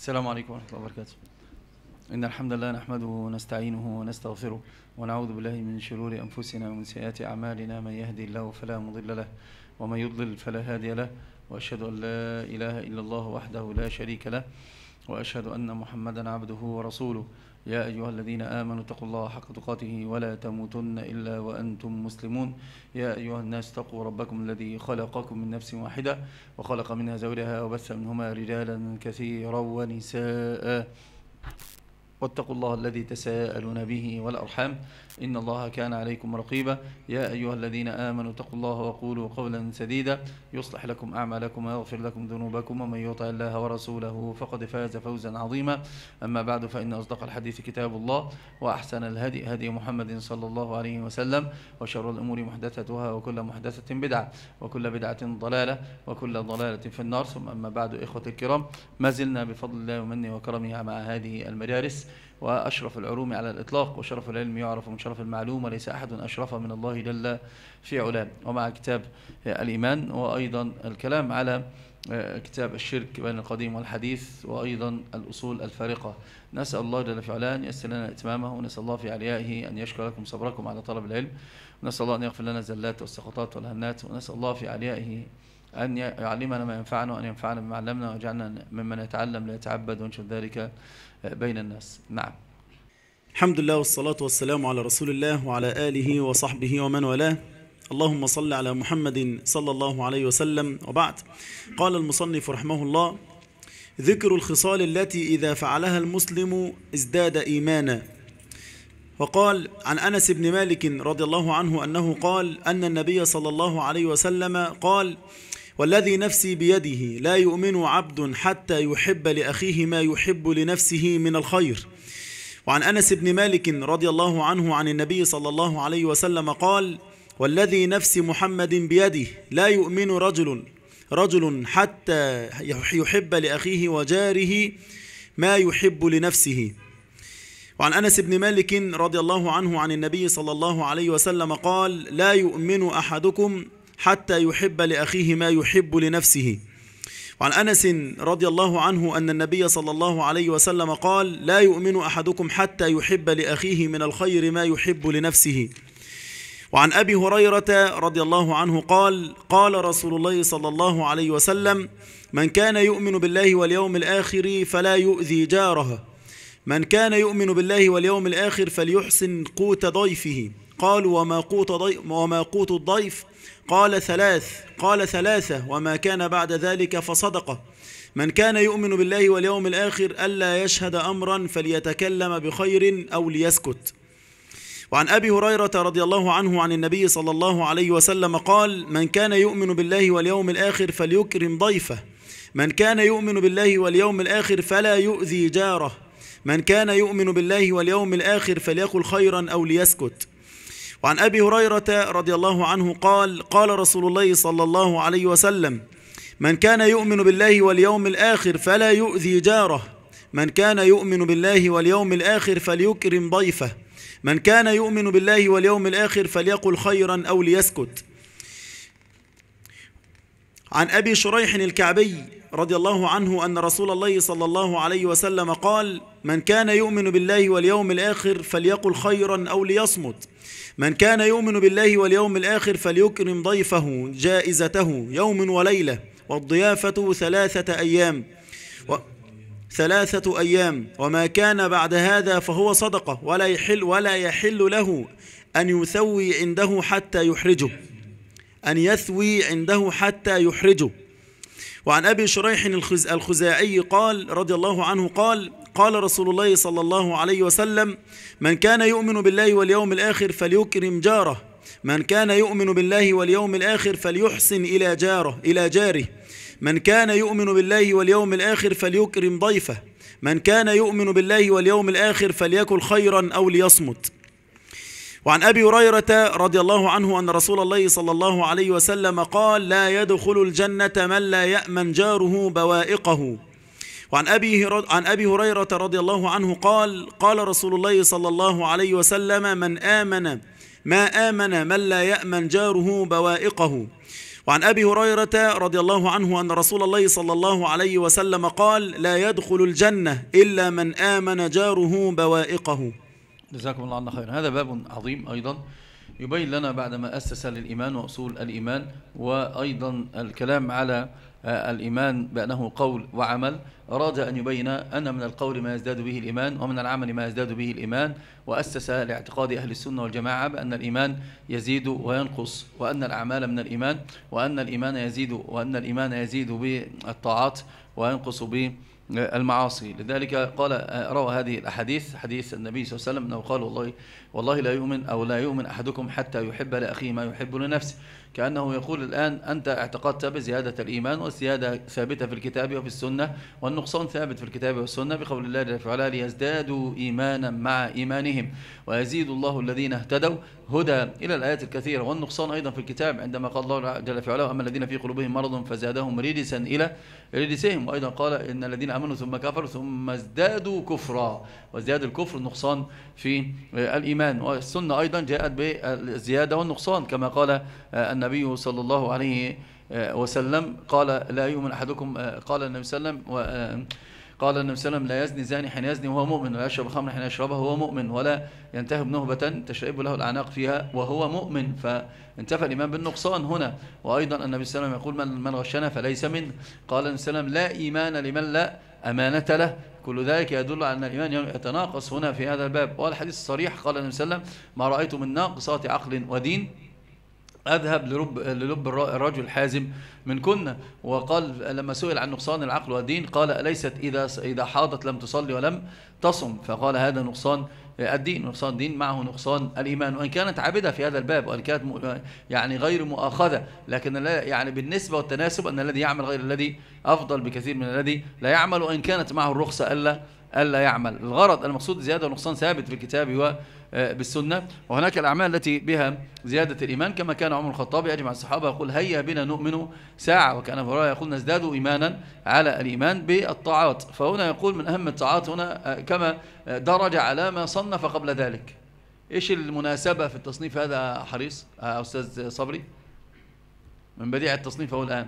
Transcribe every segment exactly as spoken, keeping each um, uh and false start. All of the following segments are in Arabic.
السلام عليكم ورحمة الله وبركاته. إن الحمد لله نحمده ونستعينه ونستغفره ونعوذ بالله من شرور أنفسنا ومن سيئات أعمالنا. من يهدي الله فلا مضل له ومن يضلل فلا هادي له، وأشهد أن لا إله إلا الله وحده لا شريك له، وأشهد أن محمدا عبده ورسوله. يا أيها الذين آمنوا اتقوا الله حق تقاته ولا تموتن إلا وأنتم مسلمون. يا أيها الناس اتقوا ربكم الذي خلقكم من نفس واحدة وخلق منها زوجها وبث منهما رجالا كثيرا ونساء، واتقوا الله الذي تساءلون به والأرحام إن الله كان عليكم رقيبا. يا أيها الذين آمنوا اتقوا الله وقولوا قولا سديدا يصلح لكم أعمالكم ويغفر لكم ذنوبكم، ومن يطع الله ورسوله فقد فاز فوزا عظيما. أما بعد، فإن أصدق الحديث كتاب الله، وأحسن الهدي هدي محمد صلى الله عليه وسلم، وشر الأمور محدثتها، وكل محدثة بدعة، وكل بدعة ضلالة، وكل ضلالة في النار. ثم أما بعد، إخوة الكرام، ما زلنا بفضل الله ومنه وكرمه مع هذه المدارس، وأشرف العلوم على الإطلاق، وشرف العلم يعرف من شرف المعلوم، وليس أحد أشرف من الله جل في علام. ومع كتاب الإيمان، وأيضا الكلام على كتاب الشرك بين القديم والحديث، وأيضا الأصول الفارقة. نسأل الله جل في علاه أن ييسر لنا إتمامه، ونسأل الله في عليائه أن يشكر لكم صبركم على طلب العلم، ونسأل الله أن يغفر لنا الزلات والسقطات والهنات، ونسأل الله في عليائه أن يعلمنا ما ينفعنا، وأن ينفعنا بما علمنا، ويجعلنا ممن يتعلم لا يتعبد، وانشر ذلك بين الناس. نعم. الحمد لله والصلاة والسلام على رسول الله وعلى آله وصحبه ومن والاه. اللهم صل على محمد صلى الله عليه وسلم. وبعد، قال المصنف رحمه الله: ذكر الخصال التي إذا فعلها المسلم ازداد إيمانا. وقال عن أنس بن مالك رضي الله عنه أنه قال أن النبي صلى الله عليه وسلم قال: والذي نفسي بيده لا يؤمن عبد حتى يحب لأخيه ما يحب لنفسه من الخير. وعن أنس بن مالك رضي الله عنه عن النبي صلى الله عليه وسلم قال: والذي نفس محمد بيده لا يؤمن رجل رجل حتى يحب لأخيه وجاره ما يحب لنفسه. وعن أنس بن مالك رضي الله عنه عن النبي صلى الله عليه وسلم قال: لا يؤمن أحدكم حتى يحب لأخيه ما يحب لنفسه. وعن أنس رضي الله عنه أن النبي صلى الله عليه وسلم قال: لا يؤمن أحدكم حتى يحب لأخيه من الخير ما يحب لنفسه. وعن أبي هريرة رضي الله عنه قال: قال رسول الله صلى الله عليه وسلم: من كان يؤمن بالله واليوم الآخر فلا يؤذي جاره، من كان يؤمن بالله واليوم الآخر فليحسن قوت ضيفه. قالوا: وما قوت ضيف وما قوت الضيف؟ قال: ثلاث قال ثلاثة وما كان بعد ذلك فصدقه. من كان يؤمن بالله واليوم الآخر ألا يشهد أمرا فليتكلم بخير أو ليسكت. وعن أبي هريرة رضي الله عنه عن النبي صلى الله عليه وسلم قال: من كان يؤمن بالله واليوم الآخر فليكرم ضيفه، من كان يؤمن بالله واليوم الآخر فلا يؤذي جاره، من كان يؤمن بالله واليوم الآخر فليقل خيرا أو ليسكت. وعن أبي هريرة رضي الله عنه قال: قال رسول الله صلى الله عليه وسلم: من كان يؤمن بالله واليوم الآخر فلا يؤذي جاره، من كان يؤمن بالله واليوم الآخر فليكرم ضيفه، من كان يؤمن بالله واليوم الآخر فليقل خيرا أو ليسكت. عن أبي شريح الكعبي رضي الله عنه أن رسول الله صلى الله عليه وسلم قال: من كان يؤمن بالله واليوم الآخر فليقل خيرا أو ليصمت، من كان يؤمن بالله واليوم الآخر فليكرم ضيفه جائزته يوم وليلة، والضيافة ثلاثة أيام و... ثلاثة أيام وما كان بعد هذا فهو صدقة، ولا يحل ولا يحل له أن يثوي عنده حتى يحرجه أن يثوي عنده حتى يحرجه. وعن أبي شريح الخزاعي قال رضي الله عنه قال: قال رسول الله صلى الله عليه وسلم: من كان يؤمن بالله واليوم الآخر فليكرم جاره، من كان يؤمن بالله واليوم الآخر فليحسن إلى جاره إلى جاره، من كان يؤمن بالله واليوم الآخر فليكرم ضيفه، من كان يؤمن بالله واليوم الآخر فليقل خيرا أو ليصمت. وعن أبي هريرة رضي الله عنه أن رسول الله صلى الله عليه وسلم قال: لا يدخل الجنة من لا يأمن جاره بوائقه. وعن أبي عن أبي هريرة رضي الله عنه قال: قال رسول الله صلى الله عليه وسلم: من آمن ما آمن من لا يأمن جاره بوائقه. وعن أبي هريرة رضي الله عنه أن رسول الله صلى الله عليه وسلم قال: لا يدخل الجنة إلا من آمن جاره بوائقه. جزاكم الله عنا خيرا. هذا باب عظيم أيضا يبين لنا بعدما أسس للإيمان وأصول الإيمان، وأيضا الكلام على الإيمان بأنه قول وعمل. أراد أن يبين أن من القول ما يزداد به الإيمان ومن العمل ما يزداد به الإيمان، وأسس لاعتقاد أهل السنة والجماعة بأن الإيمان يزيد وينقص، وأن الأعمال من الإيمان، وأن الإيمان يزيد وأن الإيمان يزيد بالطاعات وينقص بالمعاصي. لذلك قال روى هذه الأحاديث، حديث النبي صلى الله عليه وسلم أنه قال: والله والله لا يؤمن أو لا يؤمن أحدكم حتى يحب لأخيه ما يحب لنفسه. كأنه يقول الآن أنت اعتقدت بزيادة الإيمان، والزيادة ثابتة في الكتاب وفي السنة، والنقصان ثابت في الكتاب والسنة بقول الله جل وعلا: ليزدادوا إيمانا مع إيمانهم ويزيد الله الذين اهتدوا هدى، إلى الآيات الكثيرة. والنقصان أيضا في الكتاب عندما قال الله جل وعلا: أما الذين في قلوبهم مرض فزادهم رجسا إلى رجسهم. وأيضا قال: إن الذين آمنوا ثم كفروا ثم ازدادوا كفرا، وازداد الكفر النقصان في الإيمان. والسنة أيضا جاءت بالزيادة والنقصان كما قال النبي صلى الله عليه وسلم قال: لا يؤمن أحدكم، قال النبي صلى الله عليه وسلم قال النبي صلى الله عليه وسلم: لا يزني زاني حين يزني وهو مؤمن، ولا يشرب خمرا حين يشربها وهو مؤمن، ولا ينتهب نهبة تشرب له الأعناق فيها وهو مؤمن. فانتفى الإيمان بالنقصان هنا. وأيضا النبي صلى الله عليه وسلم يقول: من من غشنا فليس من. قال النبي صلى الله عليه وسلم: لا إيمان لمن لا أمانة له. كل ذلك يدل على أن الإيمان يتناقص هنا في هذا الباب. والحديث الصريح قال النبي صلى الله عليه وسلم: ما رأيت من ناقصات عقل ودين أذهب لرب, للب الرجل الحازم من كنا. وقال لما سئل عن نقصان العقل والدين قال: أليست إذا إذا حاضت لم تصلي ولم تصم؟ فقال: هذا نقصان الدين. نقصان الدين معه نقصان الإيمان، وإن كانت عابدة في هذا الباب، وإن كانت يعني غير مؤاخذة، لكن لا يعني بالنسبة والتناسب أن الذي يعمل غير الذي أفضل بكثير من الذي لا يعمل، وإن كانت معه الرخصة ألا ألا يعمل. الغرض المقصود زيادة ونقصان ثابت في الكتاب وبالسنة. وهناك الأعمال التي بها زيادة الإيمان، كما كان عمر الخطاب يجمع الصحابة يقول: هيا بنا نؤمن ساعة. وكان أبو هريرة يقول: نزداد إيمانا على الإيمان بالطاعات. فهنا يقول من أهم الطاعات هنا كما درج على ما صنف قبل ذلك. إيش المناسبة في التصنيف هذا حريص أستاذ صبري؟ من بديع التصنيف هو الآن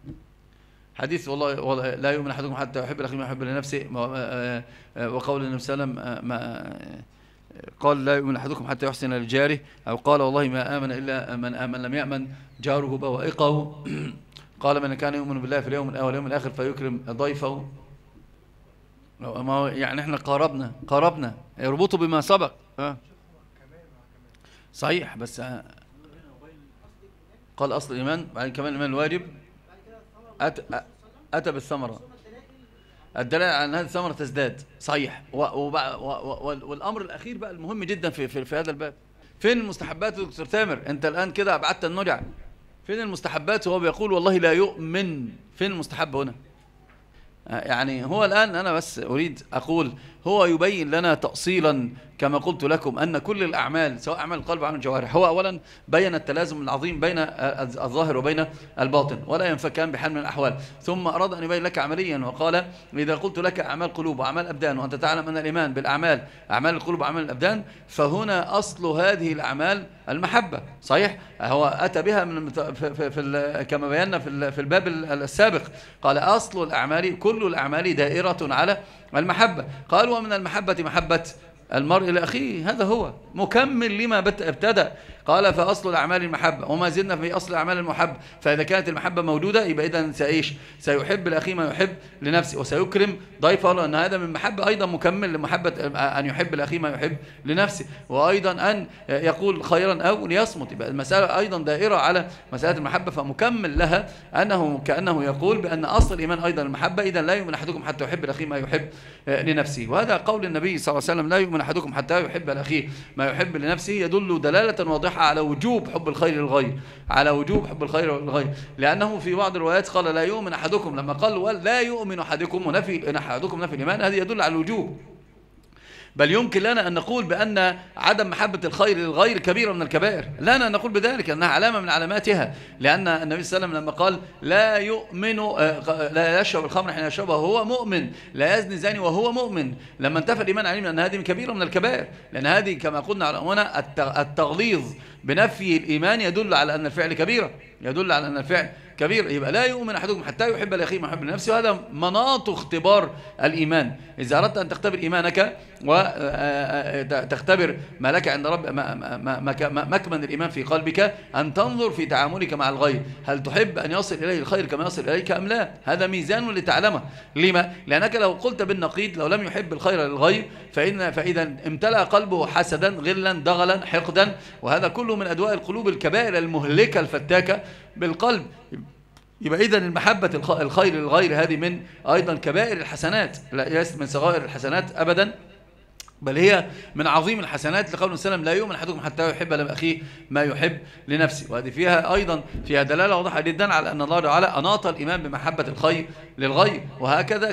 حديث والله, والله لا يؤمن أحدكم حتى يحب لأخيه ما يحب لنفسه، وقول النبي صلى الله عليه وسلم قال: لا يؤمن أحدكم حتى يحسن لجاره، أو قال: والله ما آمن إلا من آمن لم يأمن جاره بوائقه. قال: من كان يؤمن بالله في اليوم الأول واليوم الآخر فيكرم ضيفه. يعني احنا قاربنا قاربنا يربطوا بما سبق. صحيح، بس قال أصل الإيمان بعد كمان الإيمان الواجب أتى, أتى بالثمرة، الدلالة على أن هذه الثمرة تزداد. صحيح. والأمر الأخير بقى المهم جدا في, في, في هذا الباب: فين المستحبات يا دكتور تامر؟ أنت الآن كده أبعدت النجع. فين المستحبات وهو بيقول والله لا يؤمن؟ فين المستحب هنا؟ يعني هو الآن أنا بس أريد أقول هو يبين لنا تأصيلا كما قلت لكم أن كل الأعمال سواء أعمال القلب وأعمال الجوارح، هو أولا بين التلازم العظيم بين الظاهر وبين الباطن ولا ينفكان بحال من الأحوال. ثم أراد أن يبين لك عمليا وقال: إذا قلت لك أعمال قلوب وأعمال أبدان وأنت تعلم أن الإيمان بالأعمال أعمال القلوب وأعمال الأبدان، فهنا أصل هذه الأعمال المحبة. صحيح، هو أتى بها من في في في كما بينا في في الباب السابق، قال: أصل الأعمال كل الأعمال دائرة على المحبة. قال: ومن المحبة محبة المرء لأخيه، هذا هو مكمل لما ابتدأ. قال: فأصل الأعمال المحبة، وما زلنا في أصل الأعمال المحبة. فإذا كانت المحبة موجودة يبقى إذن سيعيش سيحب لأخيه ما يحب لنفسه، وسيكرم ضيفه، لأن هذا من محبة أيضا مكمل لمحبة أن يحب لأخيه ما يحب لنفسه، وأيضا أن يقول خيرا أو ليصمت. يبقى المسألة أيضا دائرة على مسألة المحبة، فمكمل لها أنه كأنه يقول بأن أصل الإيمان أيضا المحبة. إذن لا يؤمن أحدكم حتى يحب لأخيه ما يحب لنفسه. وهذا قول النبي صلى الله عليه وسلم: لا يؤمن أحدكم حتى يحب لأخيه ما يحب لنفسه، يدل دلالة واضحة على وجوب حب الخير للغير، على وجوب حب الخير للغير. لأنه في بعض الروايات قال: لا يؤمن أحدكم، لما قال لا يؤمن أحدكم ونفي أحدكم نفي الإيمان، هذه يدل على الوجوب بل يمكن لنا أن نقول بأن عدم محبة الخير للغير كبيرة من الكبائر، لنا أن نقول بذلك أنها علامة من علاماتها، لأن النبي صلى الله عليه وسلم لما قال لا يؤمن لا يشرب الخمر حين يشربها وهو مؤمن، لا يزني زاني وهو مؤمن، لما انتفى الإيمان علمنا أن هذه كبيرة من الكبائر، لأن هذه كما قلنا على هنا التغليظ بنفي الإيمان يدل على أن الفعل كبيرة، يدل على أن الفعل كبير. يبقى لا يؤمن أحدكم حتى يحب لأخيه ما يحب لنفسه، وهذا مناط اختبار الإيمان. إذا أردت أن تختبر إيمانك وتختبر ما لك عند رب مكمن الإيمان في قلبك، أن تنظر في تعاملك مع الغير هل تحب أن يصل إليه الخير كما يصل إليك أم لا. هذا ميزان لتعلمه. لما؟ لأنك لو قلت بالنقيض لو لم يحب الخير للغير فإن فإذا امتلأ قلبه حسدا غلا ضغلا حقدا، وهذا كله من أدواء القلوب الكبائر المهلكة الفتاكة بالقلب. يبقى إذن المحبة الخير للغير هذه من أيضا كبائر الحسنات، ليست من صغائر الحسنات أبدا، بل هي من عظيم الحسنات، لقول وسلم لا يؤمن أحدكم حتى يحب لأخيه ما يحب لنفسه. وهذه فيها أيضا فيها دلالة واضحة جدا على أن الله تعالى أناط الإيمان بمحبة الخير للغير، وهكذا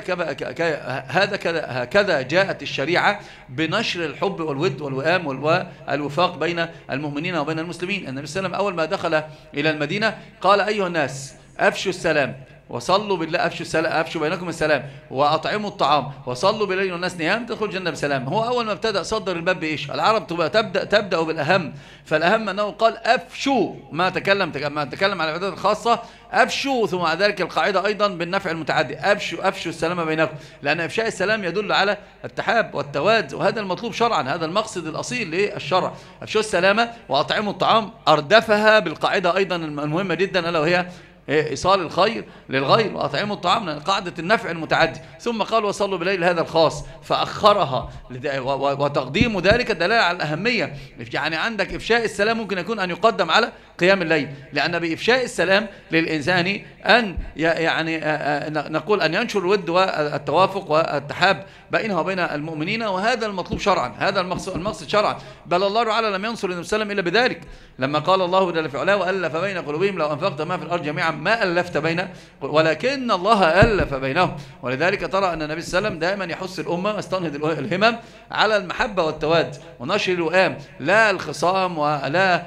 هذا هكذا جاءت الشريعة بنشر الحب والود والوئام والوفاق بين المؤمنين وبين المسلمين. النبي صلى الله عليه وسلم أول ما دخل إلى المدينة قال أيها الناس أفشوا السلام وصلوا بالله، أفشوا السلام، أفشوا بينكم السلام وأطعموا الطعام وصلوا بالليل والناس نيام تدخل الجنة بسلام. هو أول ما ابتدأ صدر الباب بإيش؟ العرب تبدأ تبدأ بالأهم، فالأهم أنه قال أفشوا، ما تكلم ما تكلم على العبادات الخاصة أفشوا، ثم على ذلك القاعدة أيضا بالنفع المتعدي أفشوا أفشوا السلام بينكم، لأن إفشاء السلام يدل على التحاب والتواد، وهذا المطلوب شرعا، هذا المقصد الأصيل للشرع. أفشوا السلام وأطعموا الطعام أردفها بالقاعدة أيضا المهمة جدا ألا وهي إيصال الخير للغير وأطعموا الطعام، قاعدة النفع المتعدي. ثم قال وصلوا بالليل هذا الخاص فأخرها، وتقديم ذلك دلالة على الأهمية. يعني عندك إفشاء السلام ممكن يكون أن يقدم على قيام الليل، لأن بإفشاء السلام للإنسان أن يعني نقول أن ينشر الود والتوافق والتحاب بينه وبين المؤمنين، وهذا المطلوب شرعا، هذا المقصد, المقصد شرعا. بل الله تعالى لم ينصر النبي صلى الله عليه وسلم إلا بذلك، لما قال الله جل في علاه وألف بين قلوبهم لو أنفقت ما في الأرض جميعا ما ألفت بين ولكن الله ألف بينهم. ولذلك ترى أن النبي صلى الله عليه وسلم دائما يحث الأمة واستنهض الهمم على المحبة والتواد ونشر الوئام، لا الخصام ولا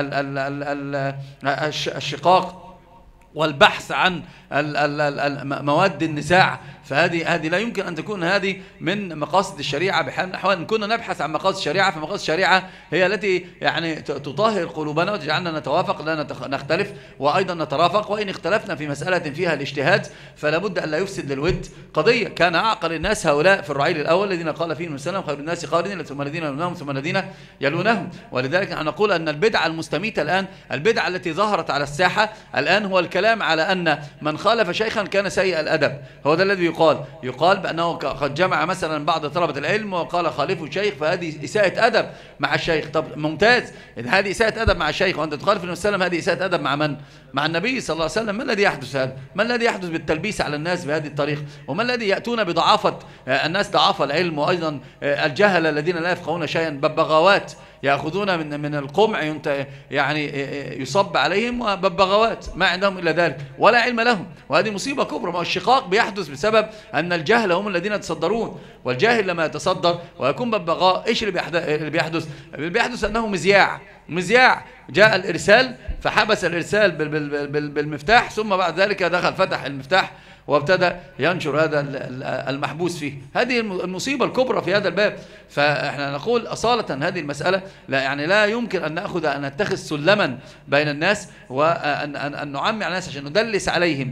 الشقاق والبحث عن مواد النزاع. فهذه هذه لا يمكن أن تكون هذه من مقاصد الشريعة بحال من الأحوال. إن كنا نبحث عن مقاصد الشريعة فمقاصد الشريعة هي التي يعني تطهر قلوبنا وتجعلنا نتوافق لا نختلف وأيضا نترافق، وإن اختلفنا في مسألة فيها الاجتهاد فلا بد أن لا يفسد للود قضية. كان أعقل الناس هؤلاء في الرعيل الأول الذين قال فيهم السلام خير الناس قارنين ثم الذين يلونهم ثم الذين يلونهم. ولذلك نحن نقول أن البدعة المستميتة الآن، البدعة التي ظهرت على الساحة الآن، هو الكلام على أن من خالف شيخا كان سيء الأدب. هو ده الذي يقال يقال بأنه قد جمع مثلا بعض طلبة العلم وقال خالفوا الشيخ فهذه إساءة أدب مع الشيخ. طب ممتاز، إذا هذه إساءة أدب مع الشيخ وأنت تخالف النبي صلى الله عليه وسلم، هذه إساءة أدب مع من؟ مع النبي صلى الله عليه وسلم. ما الذي يحدث هذا؟ ما الذي يحدث بالتلبيس على الناس بهذه الطريقة؟ وما الذي يأتون بضعافة الناس، ضعاف العلم وأيضا الجهل الذين لا يفقهون شيئا، ببغاوات يأخذون من من القمع يعني يصب عليهم وببغاوات ما عندهم إلا ذلك ولا علم لهم، وهذه مصيبة كبرى. ما الشقاق بيحدث بسبب أن الجهل هم الذين يتصدرون، والجاهل لما يتصدر ويكون ببغاء إيش اللي بيحدث؟ اللي بيحدث أنه مذياع مذياع جاء الإرسال فحبس الإرسال بالمفتاح، ثم بعد ذلك دخل فتح المفتاح وابتدى ينشر هذا المحبوس فيه. هذه المصيبة الكبرى في هذا الباب. فاحنا نقول أصالة هذه المسألة لا يعني لا يمكن أن نأخذ أن نتخذ سلما بين الناس وأن أن نعمي على الناس عشان ندلس عليهم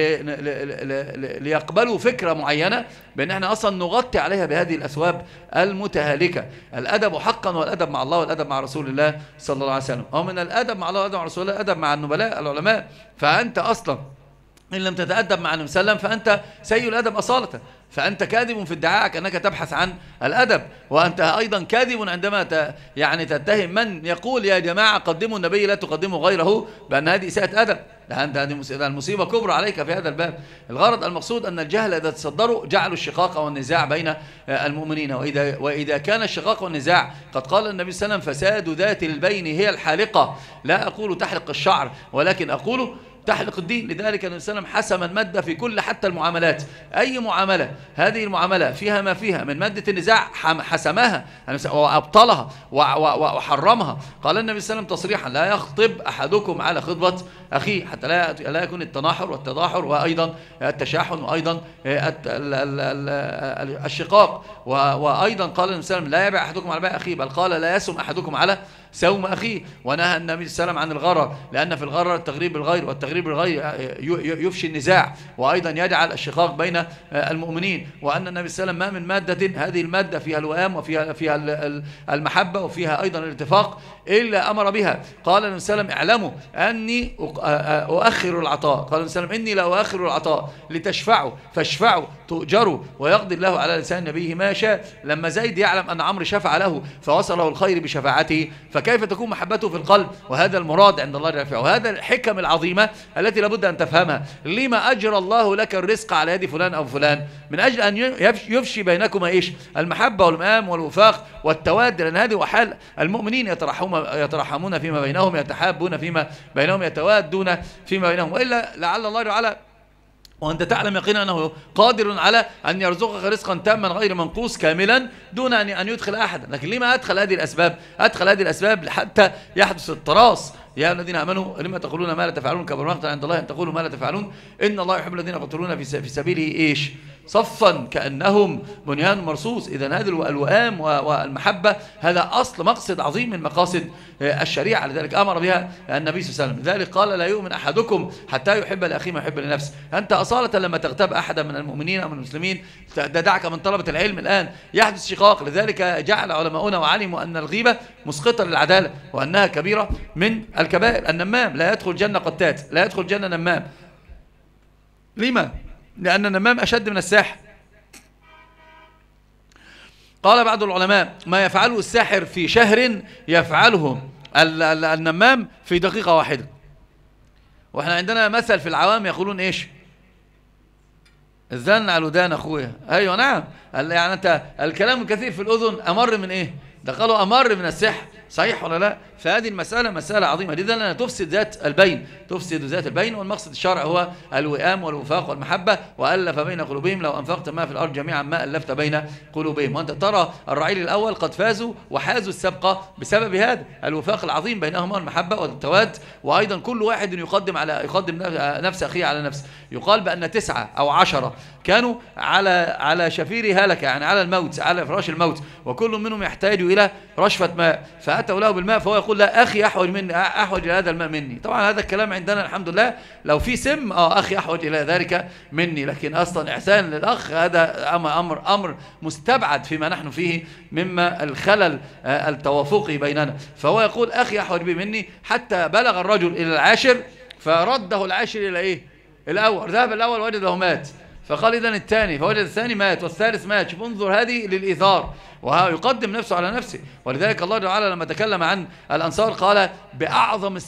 ليقبلوا فكرة معينة، بأن احنا أصلا نغطي عليها بهذه الأثواب المتهالكة. الأدب حقا والأدب مع الله والأدب مع رسول الله صلى الله عليه وسلم، أو من الأدب مع الله والأدب مع رسول الله الأدب مع النبلاء العلماء. فأنت أصلا إن لم تتأدب مع النبي صلى الله عليه وسلم فأنت سيء الأدب أصالة، فأنت كاذب في ادعائك أنك تبحث عن الأدب، وأنت أيضا كاذب عندما ت... يعني تتهم من يقول يا جماعة قدموا النبي لا تقدموا غيره بأن هذه إساءة أدب. لأن هذه المصيبة كبرى عليك في هذا الباب. الغرض المقصود أن الجهل إذا تصدروا جعلوا الشقاق والنزاع بين المؤمنين، وإذا, وإذا كان الشقاق والنزاع قد قال النبي صلى الله عليه وسلم فساد ذات البين هي الحالقة، لا أقول تحرق الشعر ولكن أقول تحلق الدين. لذلك النبي صلى الله عليه وسلم حسم المادة في كل حتى المعاملات. أي معاملة هذه المعاملة فيها ما فيها من مادة النزاع حسمها وأبطلها وحرمها. قال النبي صلى الله عليه وسلم تصريحا: لا يخطب أحدكم على خطبة أخيه حتى لا لا يكون التناحر والتضاحر وأيضا التشاحن وأيضا الشقاق. وأيضا قال النبي صلى الله عليه وسلم: لا يبيع أحدكم على بيع أخيه، بل قال: لا يسم أحدكم على سوم أخيه. ونهى النبي صلى الله عليه وسلم عن الغرر، لأن في الغرر التغريب بالغير، والتغريب بالغير يفشي النزاع وأيضا يجعل الشقاق بين المؤمنين. وأن النبي صلى الله عليه وسلم ما من مادة هذه المادة فيها الوئام وفيها فيها المحبة وفيها أيضا الاتفاق إلا أمر بها. قال النبي صلى الله عليه وسلم: اعلموا أني أؤخر العطاء. قال النبي صلى الله عليه وسلم: إني لا أؤخر العطاء لتشفعوا فاشفعوا تؤجروا ويقضي الله على لسان نبيه ما شاء. لما زيد يعلم أن عمرو شفع له فوصله الخير بشفاعته، فكيف تكون محبته في القلب؟ وهذا المراد عند الله جل وعلا. وهذا الحكم العظيمة التي لابد أن تفهمها. لما أجرى الله لك الرزق على يد فلان أو فلان؟ من أجل أن يفشي بينكما إيش؟ المحبة والمآم والوفاق والتواد، لأن هذه وحال المؤمنين، يترحمون فيما بينهم، يتحابون فيما بينهم، يتوادون فيما بينهم. وإلا لعل الله تعالى وأنت تعلم يقينا أنه قادر على أن يرزقك رزقا تاما غير منقوص كاملا دون أن يدخل أحدا. لكن لما أدخل هذه الأسباب؟ أدخل هذه الأسباب حتى يحدث التراص. يا الذين آمنوا لما تقولون ما لا تفعلون كبر مقتا عند الله أن تقولوا ما لا تفعلون إن الله يحب الذين يقتلون في سبيله إيش؟ صفا كأنهم بنيان مرصوص. إذن هذه الوئام والمحبة هذا أصل مقصد عظيم من مقاصد الشريعة، لذلك أمر بها النبي صلى الله عليه وسلم. لذلك قال: لا يؤمن أحدكم حتى يحب لأخيه ما يحب لنفسه. أنت أصالة لما تغتاب أحدا من المؤمنين أو من المسلمين، دعك من طلبة العلم الآن يحدث شقاق. لذلك جعل علماؤنا وعلموا أن الغيبة مسقطة للعدالة وأنها كبيرة من الكبائر. النمام لا يدخل جنة قتات، لا يدخل جنة نمام. لما؟ لأن النمام أشد من الساحر. قال بعض العلماء: ما يفعله الساحر في شهر يفعله النمام في دقيقة واحدة. وإحنا عندنا مثل في العوام يقولون إيش؟ الزن على الودان أخويا. أيوة نعم، يعني أنت الكلام الكثير في الأذن أمر من إيه؟ ده قالوا أمر من السحر، صحيح ولا لا؟ فهذه المسألة مسألة عظيمة جدا لأنها تفسد ذات البين، تفسد ذات البين. والمقصد الشرع هو الوئام والوفاق والمحبة. وألف بين قلوبهم لو أنفقت ما في الأرض جميعا ما ألفت بين قلوبهم. وأنت ترى الرعيل الأول قد فازوا وحازوا السبقة بسبب هذا الوفاق العظيم بينهما والمحبة والتواد. وأيضا كل واحد يقدم على يقدم نفس أخيه على نفسه. يقال بأن تسعة أو عشرة كانوا على على شفير هلكة، يعني على الموت، على فراش الموت، وكل منهم يحتاج إلى رشفة ماء، فأتوا له بالماء فهو يقول: لا أخي أحوج مني، أحوج إلى هذا الماء مني. طبعا هذا الكلام عندنا الحمد لله لو في سم اه أخي أحوج إلى ذلك مني، لكن أصلا إحسان للأخ هذا أمر أمر مستبعد فيما نحن فيه مما الخلل التوافقي بيننا. فهو يقول: أخي أحوج به مني، حتى بلغ الرجل إلى العاشر فرده العاشر إلى إيه؟ الأول. ذهب الأول وجده مات، فقال إذن الثاني، فوجد الثاني مات، والثالث مات. شوف انظر هذه للإيثار، ويقدم نفسه على نفسه. ولذلك الله تعالى لما تكلم عن الأنصار قال: بأعظم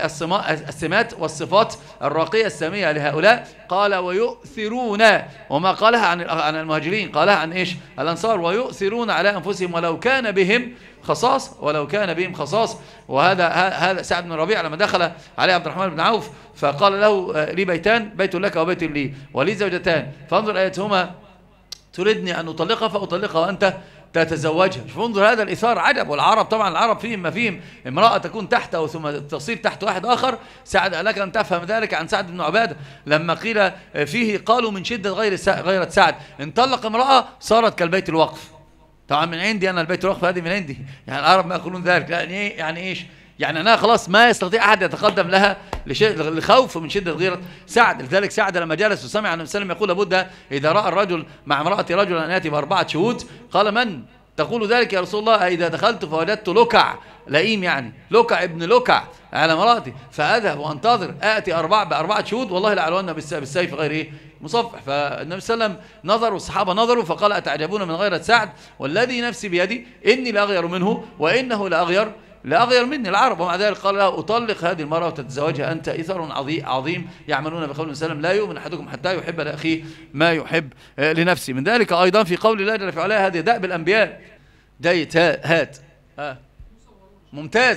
السمات والصفات الراقية السامية لهؤلاء قال: ويؤثرون. وما قالها عن عن المهاجرين قالها عن إيش؟ الأنصار: ويؤثرون على أنفسهم ولو كان بهم خصاص، ولو كان بهم خصاص. وهذا هذا سعد بن ربيعة لما دخل عليه عبد الرحمن بن عوف فقال له: لي بيتان، بيت لك وبيت لي، ولي زوجتان، فانظر أيتهما تريدني أن أطلقها فأطلقها وأنت تتزوجها. فانظر هذا الإثار عجب. والعرب طبعا العرب فيهم ما فيهم، امرأة تكون تحته ثم تصير تحت واحد آخر. سعد لك أن تفهم ذلك عن سعد بن عبادة لما قيل فيه قالوا من شدة غير غيرة سعد إن طلق امرأة صارت كالبيت الوقف. طبعا من عندي أنا البيت الوقف هذه من عندي، يعني العرب ما يقولون ذلك. يعني إيه؟ يعني إيش؟ يعني أنا خلاص ما يستطيع أحد يتقدم لها لخوف من شدة غيرة سعد. لذلك سعد لما جلس وسمع النبي صلى الله عليه وسلم يقول: لابد إذا رأى الرجل مع امرأة رجل أن يأتي بأربعة شهود. قال: من تقول ذلك يا رسول الله؟ إذا دخلت فوجدت لكع لئيم، يعني لكع ابن لكع على امرأتي، فأذهب وانتظر آتي أربعة بأربعة شهود والله لأعلون بالسيف غير إيه؟ مصفح. فالنبي صلى الله عليه وسلم نظر والصحابة نظروا فقال: أتعجبون من غيرة سعد والذي نفسي بيدي إني لأغير منه وإنه لأغير لأغير مني العرب. ومع ذلك قال له: أطلق هذه المرأة وتتزوجها أنت، إثر عظيم يعملون بقول وسلم: لا يؤمن أحدكم حتى يحب لأخيه ما يحب لنفسه. من ذلك أيضا في قول الله جل وعلا: هذه دأب الأنبياء. ديت هات ها ممتاز.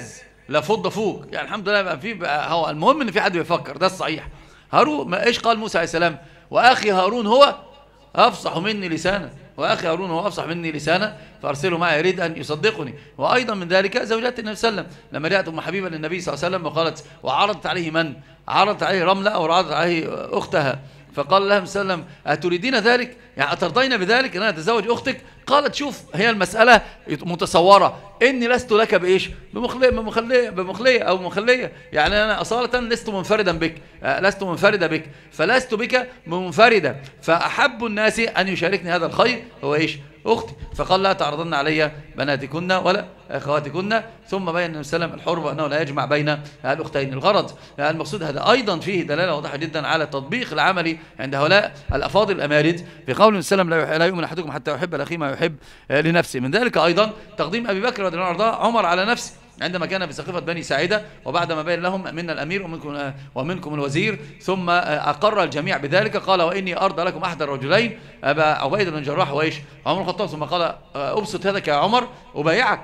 لا فض فوق، يعني الحمد لله بقى في بقى هو المهم ان في حد بيفكر، ده الصحيح. هارون ما ايش قال موسى عليه السلام؟ واخي هارون هو افصح مني لسانا، واخي هارون هو افصح مني لسانا فارسله معي يريد ان يصدقني. وايضا من ذلك زوجات النبي صلى الله عليه وسلم، لما جاءت ام حبيبه للنبي صلى الله عليه وسلم وقالت وعرضت عليه من؟ عرضت عليه رمله او عرضت عليه اختها، فقال لها صلى الله عليه وسلم أتريدين ذلك؟ يعني أترضين بذلك أن أنا أتزوج أختك؟ قالت شوف هي المسألة متصورة إني لست لك بإيش؟ بمخلية بمخلية بمخلية أو مخلية، يعني أنا أصالة لست منفردا بك، لست منفردة بك، فلست بك منفردة، فأحب الناس أن يشاركني هذا الخير هو إيش؟ أختي. فقال لا تعرضن علي بناتكن ولا أخواتكن، ثم بين النبي صلى الله عليه وسلم الحرب أنه لا يجمع بين الأختين. الغرض المقصود هذا أيضا فيه دلالة واضحة جدا على التطبيق العملي عند هؤلاء الأفاضل الأمارد في قول النبي صلى الله عليه وسلم لا يؤمن أحدكم حتى يحب لأخيه ما يحب لنفسه. من ذلك أيضا تقديم أبي بكر رضي الله عنه عمر على نفسه عندما كان في سقيفة بني ساعدة، وبعدما بين لهم منا الأمير ومنكم, ومنكم الوزير، ثم أقر الجميع بذلك قال وإني أرضى لكم أحد الرجلين أبا عبيدة بن الجراح وإيش عمر الخطاب، ثم قال أبسط يدك يا عمر أبايعك.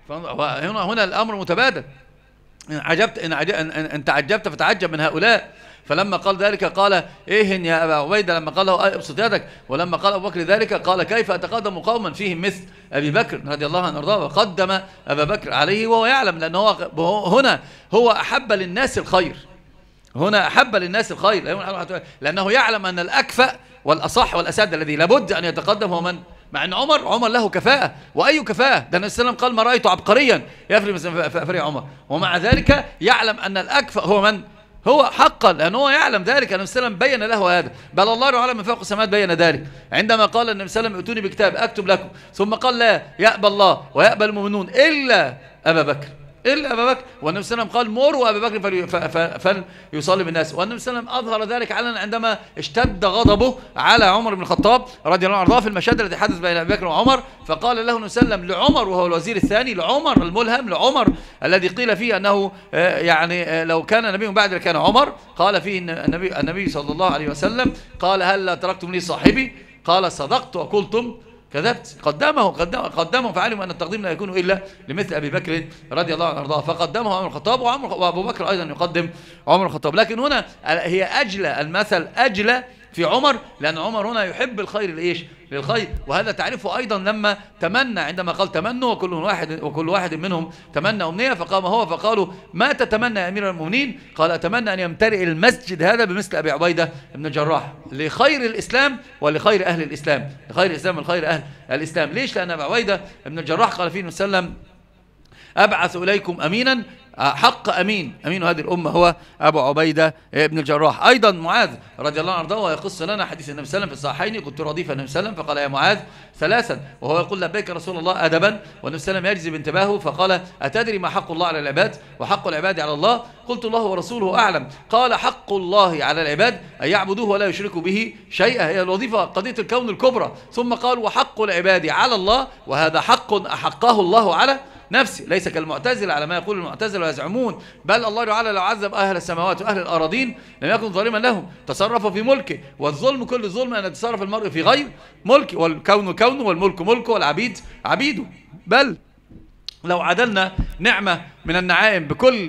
هنا هنا الأمر متبادل، إن عجبت إن, عجب إن, إن تعجبت فتعجب من هؤلاء. فلما قال ذلك قال إيه يا أبا عبيدة لما قال له ابسط يدك، ولما قال أبو بكر ذلك قال كيف أتقدم قوما فيهم مثل أبي بكر رضي الله عنه وارضاه، وقدم أبا بكر عليه وهو يعلم، لأنه هو هنا هو أحب للناس الخير، هنا أحب للناس الخير لأنه يعلم أن الأكفأ والأصح والأسد الذي لابد أن يتقدم هو من؟ مع أن عمر عمر له كفاءة، وأي كفاءة؟ ده النبي صلى الله عليه وسلم قال ما رأيت عبقريا يفري فري عمر، ومع ذلك يعلم أن الأكفأ هو من؟ هو حقا، لأنه هو يعلم ذلك. النبي صلى الله عليه وسلم بين له هذا، بل الله تعالى من فوق السماوات بين ذلك عندما قال النبي صلى الله عليه وسلم ائتوني بكتاب أكتب لكم، ثم قال لا يأبى الله ويأبى المؤمنون إلا أبا بكر، إلا أبا بكر. والنبي صلى الله عليه وسلم قال مروا أبا بكر فليصلي بالناس. والنبي صلى الله عليه وسلم أظهر ذلك علنا عندما اشتد غضبه على عمر بن الخطاب رضي الله عنه في المشهد الذي حدث بين أبي بكر وعمر، فقال له النبي صلى الله عليه وسلم لعمر وهو الوزير الثاني، لعمر الملهم، لعمر الذي قيل فيه أنه يعني لو كان نبي بعد لكان عمر، قال فيه النبي النبي صلى الله عليه وسلم قال هل تركتم لي صاحبي؟ قال صدقت وقلتم كذبت. قدمه قدمه قدمه فعلموا أن التقديم لا يكون إلا لمثل أبي بكر رضي الله عنه وارضاه، فقدمه عمر الخطاب، وعمر وأبو بكر أيضا يقدم عمر الخطاب. لكن هنا هي أجلى، المثل أجلى في عمر، لأن عمر هنا يحب الخير لإيش؟ للخير. وهذا تعرفه أيضا لما تمنى، عندما قال تمنوا وكل واحد وكل واحد منهم تمنى أمنية، فقام هو فقالوا ما تتمنى يا أمير المؤمنين؟ قال أتمنى أن يمتلئ المسجد هذا بمثل أبي عبيدة بن الجراح، لخير الإسلام ولخير أهل الإسلام، لخير الإسلام ولخير أهل الإسلام. ليش؟ لأن أبي عبيدة بن الجراح قال فيه النبي صلى الله عليه وسلم أبعث إليكم أمينا حق أمين، أمين هذه الأمة هو أبو عبيدة بن الجراح. أيضا معاذ رضي الله عنه ويقص لنا حديث النبي صلى الله عليه وسلم في الصحيحين، كنت رديف النبي صلى الله عليه وسلم فقال يا معاذ ثلاثا، وهو يقول لبيك رسول الله أدبا، والنبي صلى الله عليه وسلم يجذب انتباهه فقال أتدري ما حق الله على العباد وحق العباد على الله؟ قلت الله ورسوله أعلم. قال حق الله على العباد أن يعبدوه ولا يشركوا به شيئا، هي الوظيفة قضية الكون الكبرى. ثم قال وحق العباد على الله، وهذا حق أحقه الله على نفسي، ليس كالمعتزلة على ما يقول المعتزلة ويزعمون، بل الله تعالى لو عذب أهل السماوات وأهل الأراضين لم يكن ظالما لهم، تصرف في ملكه، والظلم كل ظلم أن يتصرف المرء في غير ملكه، والكون كونه والملك ملكه والعبيد عبيده. بل لو عدلنا نعمة من النعائم بكل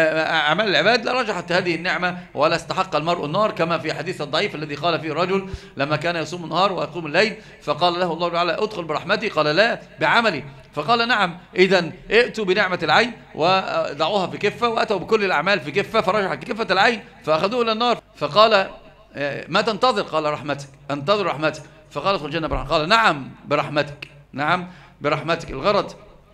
أعمال العباد لرجحت هذه النعمة ولا استحق المرء النار، كما في حديث الضعيف الذي قال فيه الرجل لما كان يصوم النهار ويقوم الليل فقال له الله تعالى ادخل برحمتي، قال لا بعملي، فقال نعم إذن ائتوا بنعمة العين ودعوها في كفة، وأتوا بكل الأعمال في كفة، فرجحت كفة العين فأخذوه إلى النار، فقال ما تنتظر؟ قال رحمتك، انتظر رحمتك، فقال ادخل الجنة برحمتك، قال نعم برحمتك، نعم برحمتك. الغرض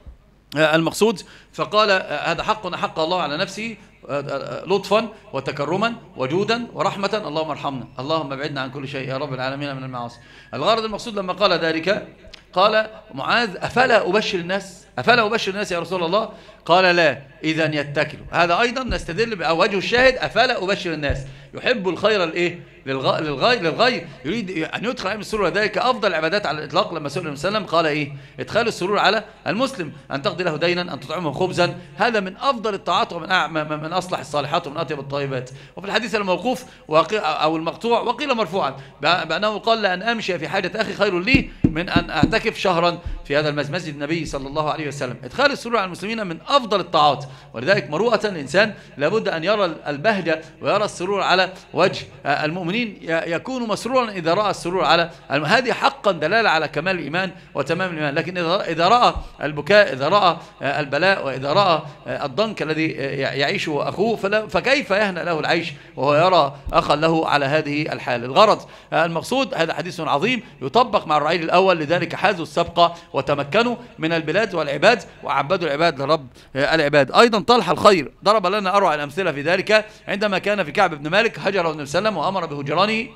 المقصود فقال هذا حق حق الله على نفسه لطفا وتكرما وجودا ورحمة، اللهم ارحمنا، اللهم ابعدنا عن كل شيء يا رب العالمين من المعاصي. الغرض المقصود لما قال ذلك قال معاذ أفلا أبشر الناس؟ أفلا أبشر الناس يا رسول الله؟ قال لا إذن يتكلوا. هذا أيضا نستدل بوجه الشاهد أفلا أبشر الناس، يحب الخير الإيه؟ للغير للغير، يريد أن يدخل علم السرور، ذلك أفضل العبادات على الإطلاق. لما سئل النبي صلى الله عليه وسلم قال إيه؟ إدخال السرور على المسلم، أن تقضي له دينا، أن تطعمه خبزا، هذا من أفضل الطاعات ومن من أصلح الصالحات ومن أطيب الطيبات. وفي الحديث الموقوف أو المقطوع وقيل مرفوعا بأنه قال لأن أمشي في حاجة أخي خير لي من أن أعتكف شهرا في هذا المسجد، مسجد النبي صلى الله عليه وسلم. إدخال السرور على المسلمين من أفضل الطاعات، ولذلك مروءة الإنسان لابد أن يرى البهجة ويرى السرور على وجه المؤمنين، يكون مسرورا إذا رأى السرور على الم... هذه حقا دلالة على كمال الإيمان وتمام الإيمان. لكن إذا رأى البكاء، إذا رأى البلاء، وإذا رأى الضنك الذي يعيشه أخوه، فكيف يهنأ له العيش وهو يرى أخا له على هذه الحال؟ الغرض المقصود، هذا حديث عظيم يطبق مع الرعيل الأول، لذلك حازوا السبقة وتمكنوا من البلاد والعباد وعبدوا العباد لرب العباد. أيضا طلح الخير ضرب لنا أروع الأمثلة في ذلك عندما كان في كعب بن مالك، هجره النبي صلى الله عليه وسلم وأمر بهجرانه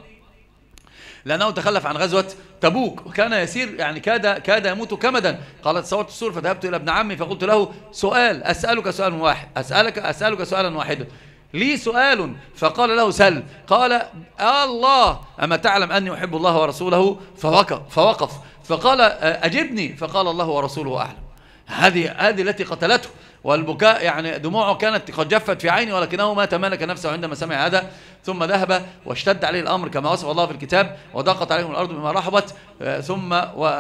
لأنه تخلف عن غزوة تبوك وكان يسير يعني كاد كاد يموت كمدا. قال تصورت السور فذهبت إلى ابن عمي فقلت له سؤال، أسألك سؤال واحد، أسألك أسألك سؤالا واحدا، لي سؤال. فقال له سل. قال الله أما تعلم أني أحب الله ورسوله؟ فوقف, فوقف فقال أجبني. فقال الله ورسوله أعلم. هذه هذه التي قتلته، والبكاء يعني دموعه كانت قد جفت في عيني، ولكنه ما تمالك نفسه عندما سمع هذا، ثم ذهب واشتد عليه الأمر كما وصف الله في الكتاب، وضاقت عليهم الأرض بما رحبت، ثم و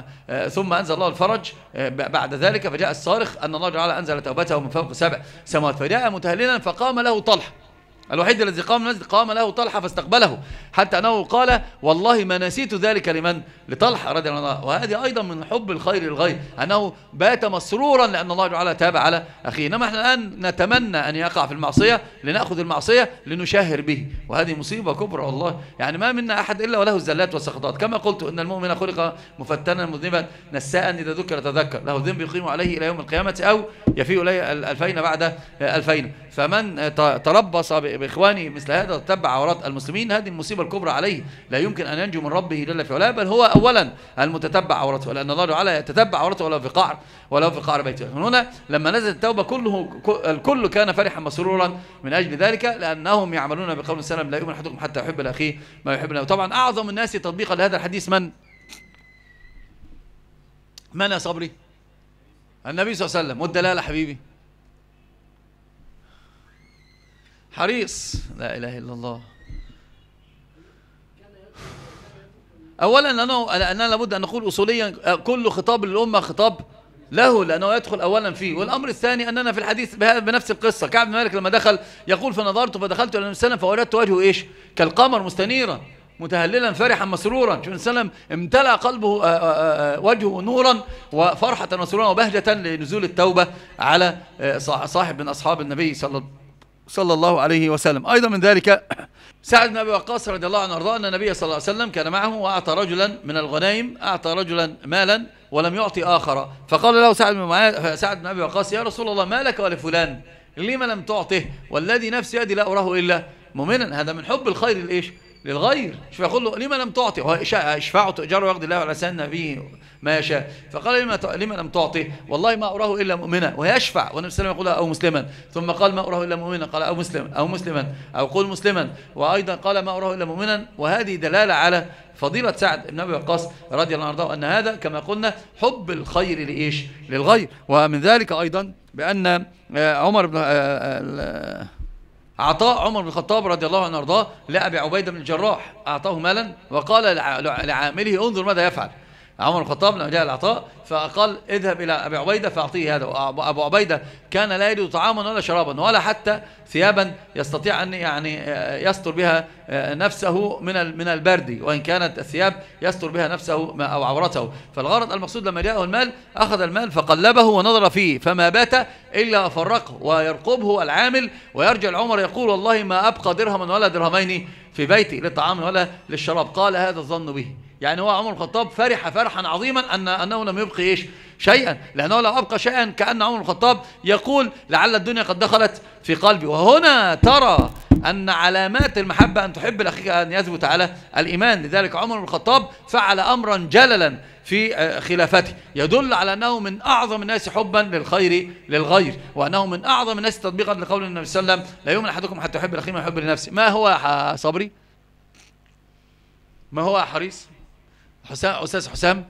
ثم أنزل الله الفرج بعد ذلك، فجاء الصارخ أن الله تعالى أنزل توبته من فوق سبع سماوات، فجاء متهللا فقام له طلحة، الوحيد الذي قام المسجد قام له طلحة فاستقبله، حتى أنه قال والله ما نسيت ذلك لمن؟ لطلحة رضي الله عنه. وهذه أيضا من حب الخير للغير، أنه بات مسرورا لأن الله تعالى تاب على أخيه. إنما احنا الآن نتمنى أن يقع في المعصية لنأخذ المعصية لنشاهر به، وهذه مصيبة كبرى والله. يعني ما منا أحد إلا وله الزلات والسقطات، كما قلت إن المؤمن خلق مفتنا مذنبا نساء إذا ذكر تذكر، له ذنب يقيم عليه إلى يوم القيامة أو يفيء إليه الألفين بعد الفين. فمن تربص بإخواني مثل هذا وتتبع عورات المسلمين، هذه المصيبة الكبرى عليه، لا يمكن أن ينجو من ربه جل في علاه، بل هو أولا المتتبع عورته، لأن الله تعالى يتتبع عورته ولو في قعر ولو في قعر بيته. من هنا لما نزلت التوبة كله الكل كان فرحا مسرورا من أجل ذلك، لأنهم يعملون بقول السلام لا يؤمن أحدكم حتى يحب لأخيه ما يحب له. طبعا أعظم الناس تطبيقا لهذا الحديث من؟ من يا صبري؟ النبي صلى الله عليه وسلم. والدلالة حبيبي حريص، لا إله إلا الله. أولا لأنه لأننا لابد أن نقول أصوليا كل خطاب للأمة خطاب له، لأنه يدخل أولا فيه. والأمر الثاني أننا في الحديث بنفس القصة، كعب بن مالك لما دخل يقول فنظرت فدخلت إلى النبي صلى الله عليه وسلم فوجدت وجهه إيش؟ كالقمر مستنيرا متهللا فرحا مسرورا. شوف النبي صلى الله عليه وسلم امتلأ قلبه وجهه نورا وفرحة وسرورا وبهجة لنزول التوبة على صاحب من أصحاب النبي صلى صلى الله عليه وسلم. أيضا من ذلك سعد بن أبي وقاص رضي الله عنه وارضاه أن النبي صلى الله عليه وسلم كان معه وأعطى رجلا من الغنائم، أعطى رجلا مالا ولم يعطي آخر، فقال له سعد بن سعد بن أبي وقاص يا رسول الله ما لك ولفلان لما لم تعطه والذي نفسي يدي لا أراه إلا مؤمنا. هذا من حب الخير لإيش؟ للغير. شوف يقول له لما لم تعطي، هو اشفعوا تؤجروا ويقضي الله على لسان نبيه ما يشاء، فقال لما لما لم تعطي والله ما أراه إلا مؤمنا، ويشفع والنبي صلى الله عليه وسلم يقول أو مسلما، ثم قال ما أراه إلا مؤمنا، قال أو مسلما أو مسلما أو قل مسلما، وأيضا قال ما أراه إلا مؤمنا. وهذه دلالة على فضيلة سعد بن أبي وقاص رضي الله عنه أن هذا كما قلنا حب الخير لإيش؟ للغير. ومن ذلك أيضا بأن عمر بن أعطاه عمر بن الخطاب رضي الله عنه وارضاه لأبي عبيدة بن الجراح، أعطاه مالا وقال لعامله انظر ماذا يفعل. عمر بن الخطاب لما جاء العطاء فقال اذهب إلى أبي عبيدة فأعطيه هذا. وأبو عبيدة كان لا يجد طعاما ولا شرابا ولا حتى ثيابا يستطيع أن يعني يستر بها نفسه من من البرد، وإن كانت الثياب يستر بها نفسه أو عورته. فالغرض المقصود لما جاءه المال أخذ المال فقلبه ونظر فيه فما بات إلا فرقه، ويرقبه العامل ويرجع العمر يقول والله ما أبقى درهما ولا درهمين في بيتي للطعام ولا للشراب. قال هذا الظن به، يعني هو عمر الخطاب فرح فرحا عظيما أن أنه لم يبقي إيش شيئا، لأنه لو أبقى شيئا كأن عمر الخطاب يقول لعل الدنيا قد دخلت في قلبي. وهنا ترى أن علامات المحبة أن تحب لأخيك أن يثبت على الإيمان. لذلك عمر بن الخطاب فعل أمرا جللا في خلافته يدل على أنه من أعظم الناس حبا للخير للغير، وأنه من أعظم الناس تطبيقا لقول النبي صلى الله عليه وسلم لا يؤمن أحدكم حتى يحب لأخيه ما يحب لنفسه. ما هو يا صبري؟ ما هو يا حريص؟ حسام أستاذ حسام؟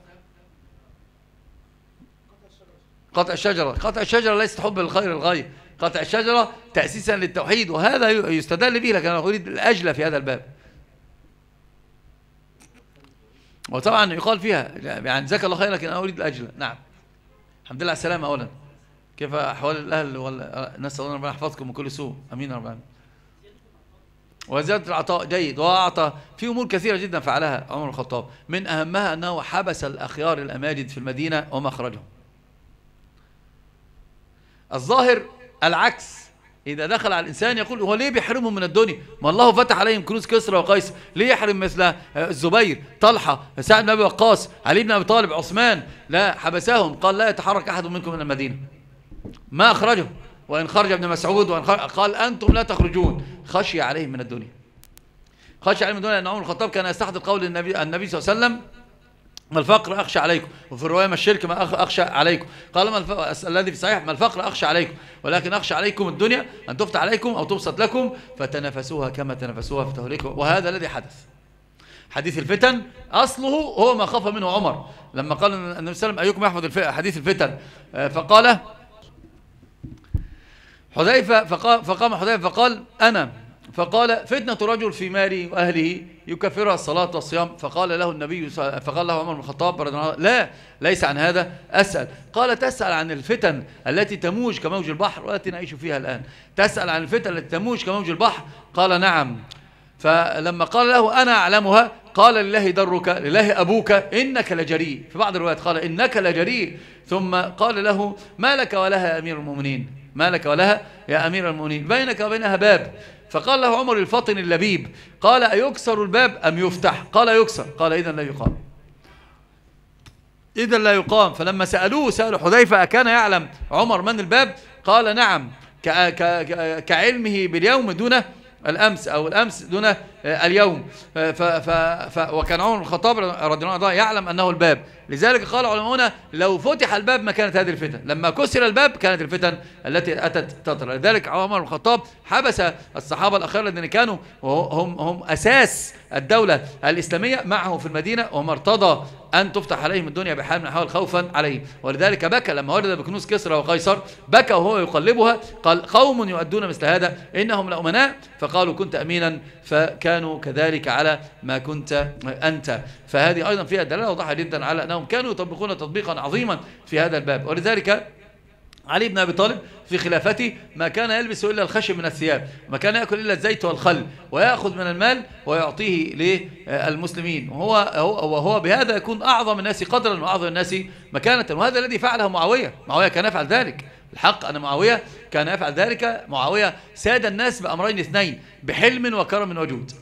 قطع الشجرة. قطع الشجرة ليست حب للخير الغير، قطع الشجرة تأسيسا للتوحيد، وهذا يستدل به، لكن أنا أريد الأجل في هذا الباب. وطبعا يقال فيها يعني جزاك الله خير لكن أنا أريد الأجل. نعم. الحمد لله على السلامة أولا. كيف أحوال الأهل ولا نسأل الله ربنا يحفظكم من كل سوء. أمين يا رب العالمين. وزيادة العطاء جيد، وأعطى في أمور كثيرة جدا فعلها عمر الخطاب، من أهمها أنه حبس الأخيار الأماجد في المدينة وما أخرجهم. الظاهر العكس، إذا دخل على الإنسان يقول هو ليه بيحرمهم من الدنيا؟ ما الله فتح عليهم كنوز كسرى وقيصر، ليه يحرم مثل الزبير، طلحة، سعد بن أبي وقاص، علي بن أبي طالب، عثمان؟ لا، حبسهم، قال لا يتحرك أحد منكم من المدينة. ما أخرجهم، وإن خرج ابن مسعود وإن خرج قال أنتم لا تخرجون، خشي عليهم من الدنيا. خشي عليهم من الدنيا، لأن عمر الخطاب كان يستحضر قول النبي, النبي صلى الله عليه وسلم: ما الفقر أخشى عليكم، وفي الرواية ما الشرك ما أخشى عليكم. قال ما الف... الذي في صحيح: ما الفقر أخشى عليكم، ولكن أخشى عليكم الدنيا أن تفتح عليكم أو تبسط لكم فتنافسوها كما تنافسوها فتهلكوا. وهذا الذي حدث. حديث الفتن أصله هو ما خاف منه عمر لما قال النبي صلى الله عليه وسلم: أيكم يحفظ حديث الفتن؟ فقال حذيفة، فقام حذيفة فقال: أنا. فقال: فتنة رجل في ماله وأهله يكفرها الصلاة والصيام. فقال له النبي، فقال له عمر بن الخطاب رضي الله عنه: لا، ليس عن هذا أسأل. قال: تسأل عن الفتن التي تموج كموج البحر والتي نعيش فيها الآن. تسأل عن الفتن التي تموج كموج البحر؟ قال: نعم. فلما قال له: أنا أعلمها، قال: لله درك، لله أبوك، إنك لجريء. في بعض الروايات قال: إنك لجريء. ثم قال له: ما لك ولها يا أمير المؤمنين، ما لك ولها يا أمير المؤمنين، بينك وبينها باب. فقال له عمر الفطن اللبيب: قال: أيكسر الباب أم يفتح؟ قال: يكسر. قال: إذن لا يقام، إذن لا يقام. فلما سألوه، سألوا حذيفة: أكان يعلم عمر من الباب؟ قال: نعم، كعلمه باليوم دون الأمس، أو الأمس دون اليوم. ف ف ف وكان عمر بن الخطاب رضي الله عنه يعلم أنه الباب. لذلك قال علماؤنا: لو فتح الباب ما كانت هذه الفتن، لما كسر الباب كانت الفتن التي أتت تطرى. لذلك عمر بن الخطاب حبس الصحابة الأخيار الذين كانوا هم, هم أساس الدولة الإسلامية معه في المدينة، وهم ارتضى أن تفتح عليهم الدنيا بحال من الأحوال خوفا عليهم. ولذلك بكى لما ولد بكنوز كسرى وقيصر، بكى وهو يقلبها، قال: قوم يؤدون مثل هذا إنهم لأمناء. فقالوا: كنت أمينا، فكانوا كذلك على ما كنت أنت. فهذه أيضا فيها دلالة واضحة جدا على أنهم كانوا يطبقون تطبيقا عظيما في هذا الباب. ولذلك علي بن أبي طالب في خلافته ما كان يلبس إلا الخشب من الثياب، ما كان يأكل إلا الزيت والخل، ويأخذ من المال ويعطيه للمسلمين، وهو, وهو بهذا يكون أعظم الناس قدرا وأعظم الناس مكانة. وهذا الذي فعله معاوية. معاوية كان يفعل ذلك. الحق أن معاوية كان يفعل ذلك. معاوية ساد الناس بأمرين اثنين: بحلم وكرم وجود،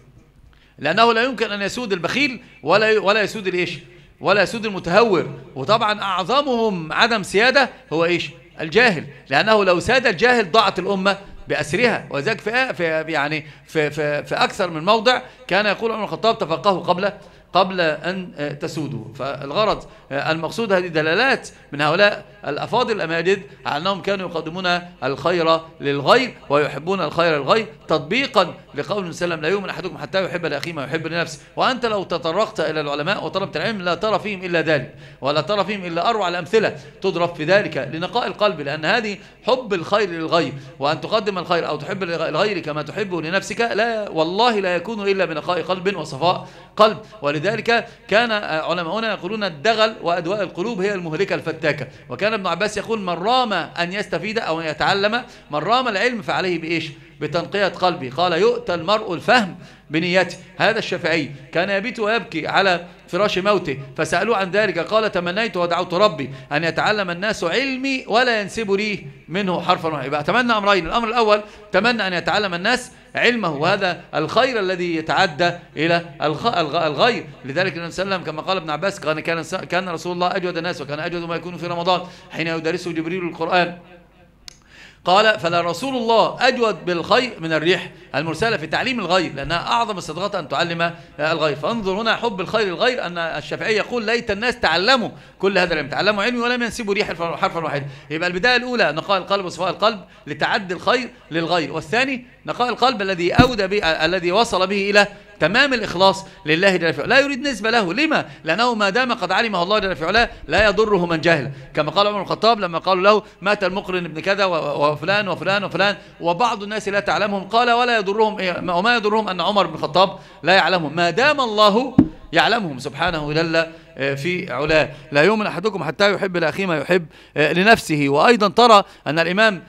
لأنه لا يمكن أن يسود البخيل ولا ولا يسود الإيش ولا يسود المتهور. وطبعا أعظمهم عدم سيادة هو إيش؟ الجاهل، لأنه لو ساد الجاهل ضاعت الأمة بأسرها. وذلك في, في يعني في, في, في أكثر من موضع كان يقول عمر الخطاب: تفقهوا قبل قبل أن تسودوا. فالغرض المقصود هذه دلالات من هؤلاء الأفاضل الأماجد على أنهم كانوا يقدمون الخير للغير ويحبون الخير للغير، تطبيقا لقول النبي صلى الله عليه وسلم: لا يؤمن أحدكم حتى يحب لأخيه ما يحب لنفسه. وأنت لو تطرقت إلى العلماء وطلبت العلم لا ترى فيهم إلا ذلك، ولا ترى فيهم إلا أروع الأمثلة تضرب في ذلك لنقاء القلب، لأن هذه حب الخير للغير، وأن تقدم الخير أو تحب الغير كما تحبه لنفسك، لا والله لا يكون إلا بنقاء قلب وصفاء قلب. ولذلك كان علماؤنا يقولون: الدغل وأدواء القلوب هي المهلكة الفتاكة. وكان ابن عباس يقول: من رام أن يستفيد أو أن يتعلم، من رام العلم فعليه بإيش؟ بتنقية قلبي. قال: يؤتى المرء الفهم بنيته. هذا الشافعي كان يبيت ويبكي على فراش موته، فسألوه عن ذلك قال: تمنيت ودعوت ربي أن يتعلم الناس علمي ولا ينسب لي منه حرفا واحدا. يبقى تمنى أمرين: الأمر الأول تمنى أن يتعلم الناس علمه، وهذا الخير الذي يتعدى إلى الغير. لذلك النبي صلى الله عليه وسلم كما قال ابن عباس: كان كان رسول الله أجود الناس، وكان أجود ما يكون في رمضان حين يدرسه جبريل القرآن. قال: فلا رسول الله أجود بالخير من الريح المرسلة في تعليم الغير، لأنها أعظم الصدقات أن تعلم الغير. فانظر هنا حب الخير للغير، أن الشافعي يقول: ليت الناس تعلموا كل هذا العلم، تعلموا علمي ولم ينسبوا ريح حرفا واحدا. يبقى البداية الأولى نقاء القلب وصفاء القلب لتعدي الخير للغير، والثاني نقاء القلب الذي أودى به الذي وصل به إلى تمام الإخلاص لله جل في علاه، لا يريد نسبة له. لما؟ لأنه ما دام قد علمه الله جل في علاه لا يضره من جهل، كما قال عمر الخطاب لما قالوا له: مات المقرن ابن كذا وفلان وفلان وفلان وبعض الناس لا تعلمهم، قال: ولا يضرهم إيه؟ وما يضرهم أن عمر بن الخطاب لا يعلمهم، ما دام الله يعلمهم سبحانه جل في علاه. لا يؤمن أحدكم حتى يحب لأخيه ما يحب لنفسه. وأيضا ترى أن الإمام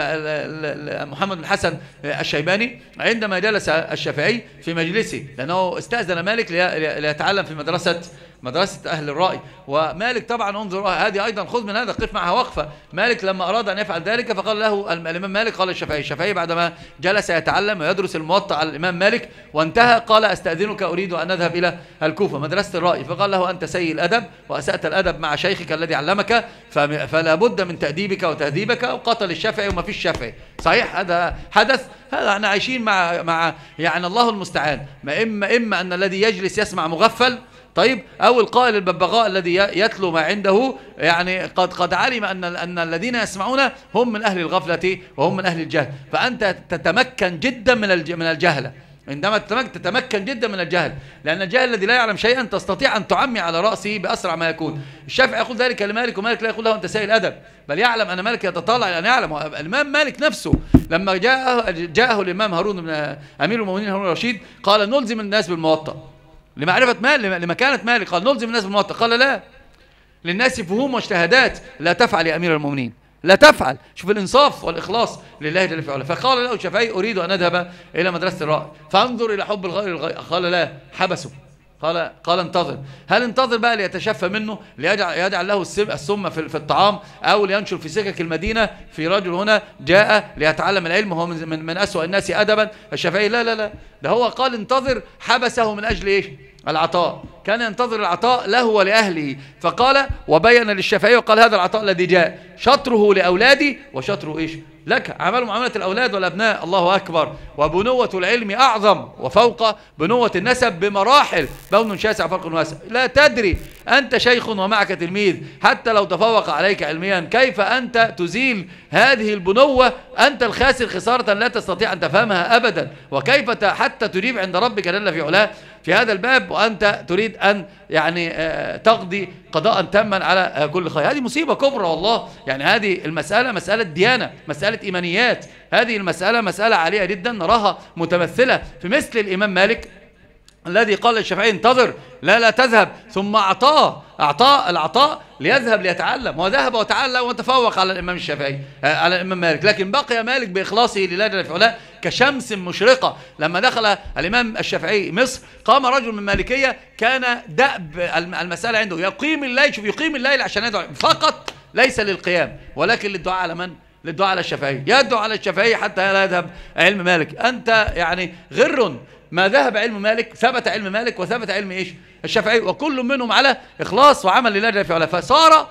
محمد بن حسن الشيباني عندما جلس الشافعي في مجلسه، لأنه استأذن مالك ليتعلم في مدرسة مدرسة أهل الرأي، ومالك طبعا انظر هذه أيضا خذ من هذا قف معها وقفة. مالك لما أراد أن يفعل ذلك فقال له الإمام مالك، قال الشافعي الشافعي بعدما جلس يتعلم ويدرس الموطأ على الإمام مالك وانتهى قال أستأذنك أريد أن أذهب إلى الكوفة مدرسة الرأي، فقال له أنت سيء الأدب وأسأت الأدب مع شيخك الذي علمك، فلا بد من تأديبك وتهذيبك. وقتل الشافعي وما فيش شافعي. صحيح هذا حدث، هذا احنا عايشين مع مع يعني الله المستعان. ما إما إما أن الذي يجلس يسمع مغفل، طيب، أو القائل الببغاء الذي يتلو ما عنده، يعني قد قد علم أن أن الذين يسمعون هم من أهل الغفلة وهم من أهل الجهل. فأنت تتمكن جدا من من الجهلة عندما تتمكن جدا من الجهل، لأن الجهل الذي لا يعلم شيئا تستطيع أن تعمي على رأسه بأسرع ما يكون. الشافعي يقول ذلك لمالك، ومالك لا يقول له أنت سيء الأدب، بل يعلم أن مالك يتطلع أن يعلم. الإمام مالك نفسه لما جاءه جاءه الإمام هارون بن أمير المؤمنين هارون الرشيد قال نلزم الناس بالموطأ لمعرفة مال لمكانة مالك، قال نلزم الناس بالموطأ، قال لا، للناس فهوم واجتهادات، لا تفعل يا أمير المؤمنين، لا تفعل. شوف الإنصاف والإخلاص لله جل في علاه. فقال له الشافعي أريد أن أذهب إلى مدرسة الرأي، فانظر إلى حب الغير الغير. قال لا، حبسه، قال قال انتظر. هل انتظر بقى ليتشفى منه، ليجعل يجعل له السم في في الطعام، أو لينشر في سكك المدينة في رجل هنا جاء ليتعلم العلم وهو من من, من أسوأ الناس أدبا؟ الشافعي لا لا لا، ده هو قال انتظر، حبسه من أجل إيش؟ العطاء. كان ينتظر العطاء له ولأهله، فقال وبين للشافعي وقال هذا العطاء الذي جاء شطره لأولادي وشطره إيش لك. عملوا معاملة الأولاد والأبناء، الله أكبر. وبنوة العلم أعظم وفوق بنوة النسب بمراحل، بون شاسع فرق واسع. لا تدري أنت شيخ ومعك تلميذ حتى لو تفوق عليك علميا، كيف أنت تزيل هذه البنوة؟ أنت الخاسر خسارة لا تستطيع أن تفهمها أبدا. وكيف حتى تجيب عند ربك جل في علاه في هذا الباب وأنت تريد أن يعني تقضي قضاء تاما على كل خير؟ هذه مصيبة كبرى والله. يعني هذه المسألة مسألة ديانة، مسألة إيمانيات. هذه المسألة مسألة عالية جدا نراها متمثلة في مثل الإمام مالك الذي قال للشافعي انتظر، لا لا تذهب، ثم أعطاه أعطاه العطاء ليذهب ليتعلم، وذهب وتعلم وتفوق على الإمام الشافعي على الإمام مالك. لكن بقي مالك بإخلاصه لله جل في علاه كشمس مشرقة. لما دخل الإمام الشافعي مصر قام رجل من مالكية كان دأب المسألة عنده، يقيم الليل، شوف يقيم الليل عشان يدعو فقط، ليس للقيام ولكن للدعاء على من؟ للدعاء على الشافعي. يدعو على الشافعي حتى لا يذهب علم مالك. أنت يعني غر ما ذهب علم مالك، ثبت علم مالك وثبت علم إيش؟ الشافعي، وكل منهم على إخلاص وعمل لله جل في علاه. فصار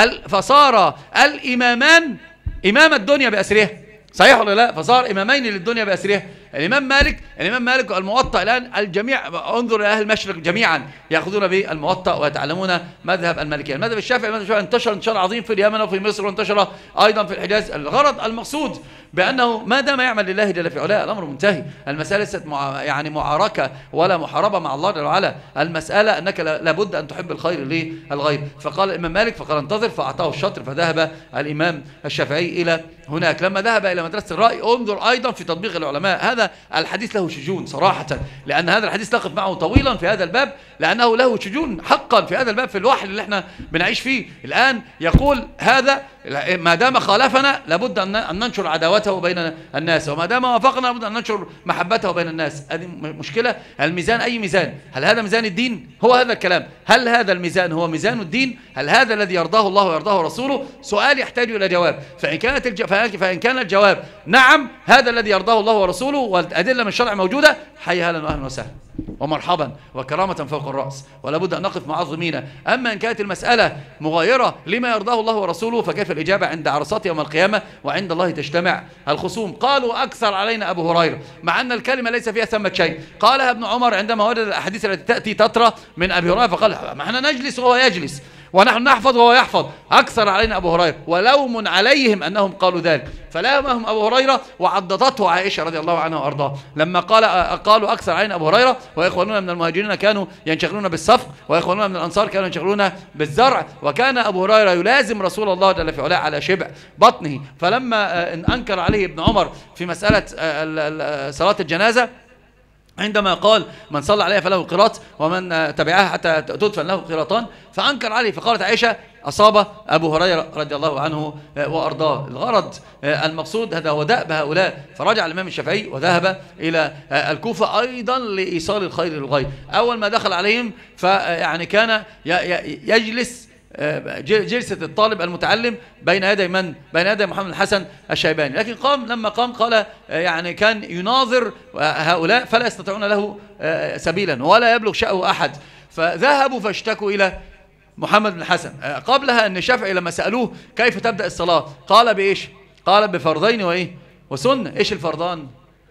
فصار الإمامان إمام الدنيا بأسرها، صحيح ولا لا؟ فصار إمامين للدنيا بأسرها. الإمام مالك الإمام مالك الموطأ الآن الجميع، انظر إلى أهل المشرق جميعا يأخذون بالموطأ ويتعلمون مذهب المالكية. المذهب الشافعي المذهب الشافعي انتشر انتشار عظيم في اليمن وفي مصر وانتشر أيضا في الحجاز. الغرض المقصود بأنه ما دام يعمل لله جل في علاه الأمر منتهي. المسألة ليست مع يعني معاركة ولا محاربة مع الله جل وعلا، المسألة أنك لابد أن تحب الخير للغير. فقال الإمام مالك فقال انتظر، فأعطاه الشطر، فذهب الإمام الشافعي إلى هناك. لما ذهب إلى مدرسة الرأي انظر أيضا في تطبيق العلماء. هذا الحديث له شجون صراحة، لأن هذا الحديث نقف معه طويلا في هذا الباب، لأنه له شجون حقا في هذا الباب في الوحي اللي احنا بنعيش فيه الآن. يقول هذا ما دام خالفنا لابد أن ننشر عداوته بين الناس، وما دام وافقنا لابد أن ننشر محبته بين الناس. هذه مشكلة. الميزان أي ميزان؟ هل هذا ميزان الدين؟ هو هذا الكلام. هل هذا الميزان هو ميزان الدين؟ هل هذا الذي يرضاه الله ويرضاه رسوله؟ سؤال يحتاج إلى جواب. فإن كانت الج... فإن كان الجواب نعم هذا الذي يرضاه الله ورسوله والأدلة من الشرع موجودة، حي هلا وأهلا وسهلا ومرحبا وكرامة فوق الرأس، ولا بد أن نقف معظمين. أما إن كانت المسألة مغايرة لما يرضاه الله ورسوله فكيف الإجابة عند عرصات يوم القيامة وعند الله تجتمع الخصوم؟ قالوا أكثر علينا أبو هريرة، مع أن الكلمة ليس فيها ثمة شيء. قالها ابن عمر عندما وجد الأحاديث التي تأتي تترى من أبي هريرة، فقال ما احنا نجلس وهو يجلس ونحن نحفظ وهو يحفظ، أكثر علينا أبو هريرة، ولوم عليهم أنهم قالوا ذلك. فلامهم أبو هريرة وعضدته عائشة رضي الله عنها وأرضاه لما قال قالوا أكثر علينا أبو هريرة، وإخواننا من المهاجرين كانوا ينشغلون بالصفق، وإخواننا من الأنصار كانوا ينشغلون بالزرع، وكان أبو هريرة يلازم رسول الله جل في علاه على شبع بطنه. فلما أنكر عليه ابن عمر في مسألة صلاة الجنازة عندما قال من صلى عليها فله قيراط ومن تبعها حتى تدفن له قيراطان، فأنكر عليه، فقالت عائشة أصاب أبو هريرة رضي الله عنه وأرضاه. الغرض المقصود هذا هو دأب هؤلاء. فرجع الإمام الشافعي وذهب إلى الكوفة أيضا لإيصال الخير للغير. أول ما دخل عليهم فيعني كان يجلس جلسة الطالب المتعلم بين يدي من؟ بين يدي محمد الحسن الشيباني. لكن قام لما قام قال يعني كان يناظر هؤلاء فلا يستطيعون له سبيلا ولا يبلغ شأه أحد، فذهبوا فاشتكوا إلى محمد بن الحسن. قبلها أن الشافعي لما سألوه كيف تبدأ الصلاة قال بإيش؟ قال بفرضين وإيه؟ وسنة. إيش الفرضان؟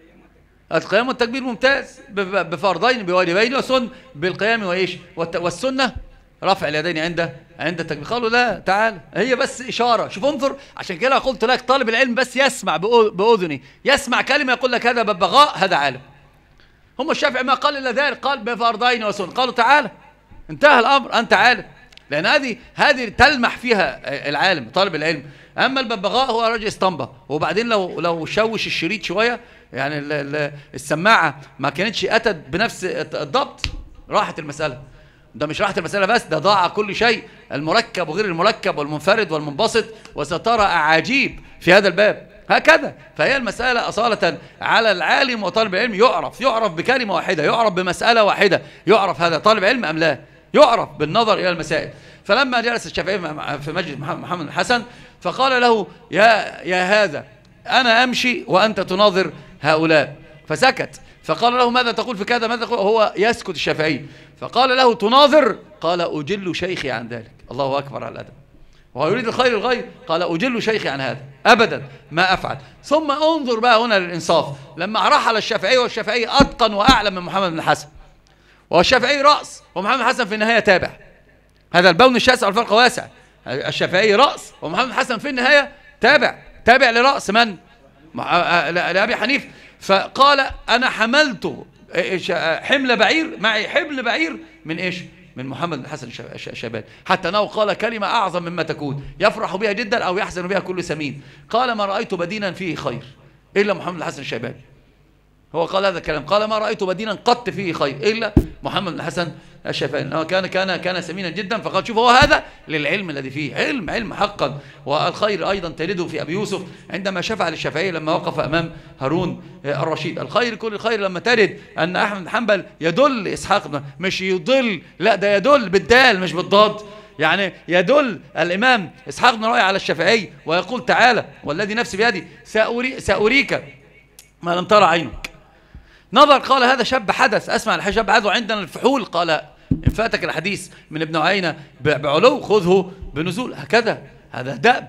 القيام والتكبير، ممتاز. بفرضين بواجبين وسنة، بالقيام وإيش؟ والسنة رفع اليدين عند عند التكبير. قالوا لا تعال، هي بس إشارة. شوف انظر، عشان كده قلت لك طالب العلم بس يسمع بأذنه، يسمع كلمة يقول لك هذا ببغاء، هذا عالم. هم الشافعي ما قال إلا ذلك، قال بفرضين وسنة. قالوا تعال، انتهى الأمر، أنت عالم. لأن هذه هذه تلمح فيها العالم طالب العلم. أما الببغاء هو راجل اسطمبة، وبعدين لو لو شوش الشريط شوية يعني السماعة ما كانتش أتت بنفس الضبط راحت المسألة. ده مش راحت المسألة بس، ده ضاع كل شيء، المركب وغير المركب والمنفرد والمنبسط، وسترى أعاجيب في هذا الباب. هكذا فهي المسألة أصالة على العالم وطالب العلم يعرف يعرف بكلمة واحدة، يعرف بمسألة واحدة، يعرف هذا طالب علم أم لا، يعرف بالنظر إلى المسائل. فلما جلس الشافعي في مجلس محمد الحسن فقال له يا يا هذا أنا أمشي وأنت تناظر هؤلاء، فسكت. فقال له ماذا تقول في كذا، ماذا تقول؟ هو يسكت الشافعي. فقال له تناظر؟ قال أجل شيخي عن ذلك. الله أكبر على الأدب، وهو يريد الخير الغير. قال أجل شيخي عن هذا، أبدا ما أفعل. ثم انظر بقى هنا للإنصاف، لما رحل الشافعي والشافعي أتقن وأعلم من محمد بن الحسن، والشافعي رأس ومحمد بن الحسن في النهاية تابع. هذا البون الشاسع والفرق واسع. الشافعي رأس ومحمد بن الحسن في النهاية تابع، تابع لرأس من؟ لأبي حنيفة. فقال أنا حملت حمل بعير، معي حمل بعير من إيش؟ من محمد بن الحسن الشيباني، حتى أنه قال كلمة أعظم مما تكون يفرح بها جدا أو يحزن بها كل سمين. قال ما رأيت بدينا فيه خير إلا محمد بن الحسن الشيباني. هو قال هذا الكلام، قال ما رأيت بدينا قط فيه خير إلا محمد بن الحسن الشيباني. كان كان كان سمينا جدا. فقال شوف هو هذا للعلم الذي فيه علم علم حقا. والخير أيضا تلده في أبي يوسف عندما شفع للشافعي لما وقف أمام هارون الرشيد. الخير كل الخير لما ترد أن أحمد بن حنبل يدل إسحاق، مش يضل، لا ده يدل بالدال مش بالضاد. يعني يدل الإمام إسحاق بن راهويه على الشافعي ويقول تعالى والذي نفسي بيدي سأري سأريك ما لم ترى عينك. نظر قال هذا شاب حدث، أسمع الشاب هذا عندنا الفحول. قال إن فاتك الحديث من ابن عيينة بعلو خذه بنزول. هكذا هذا دأب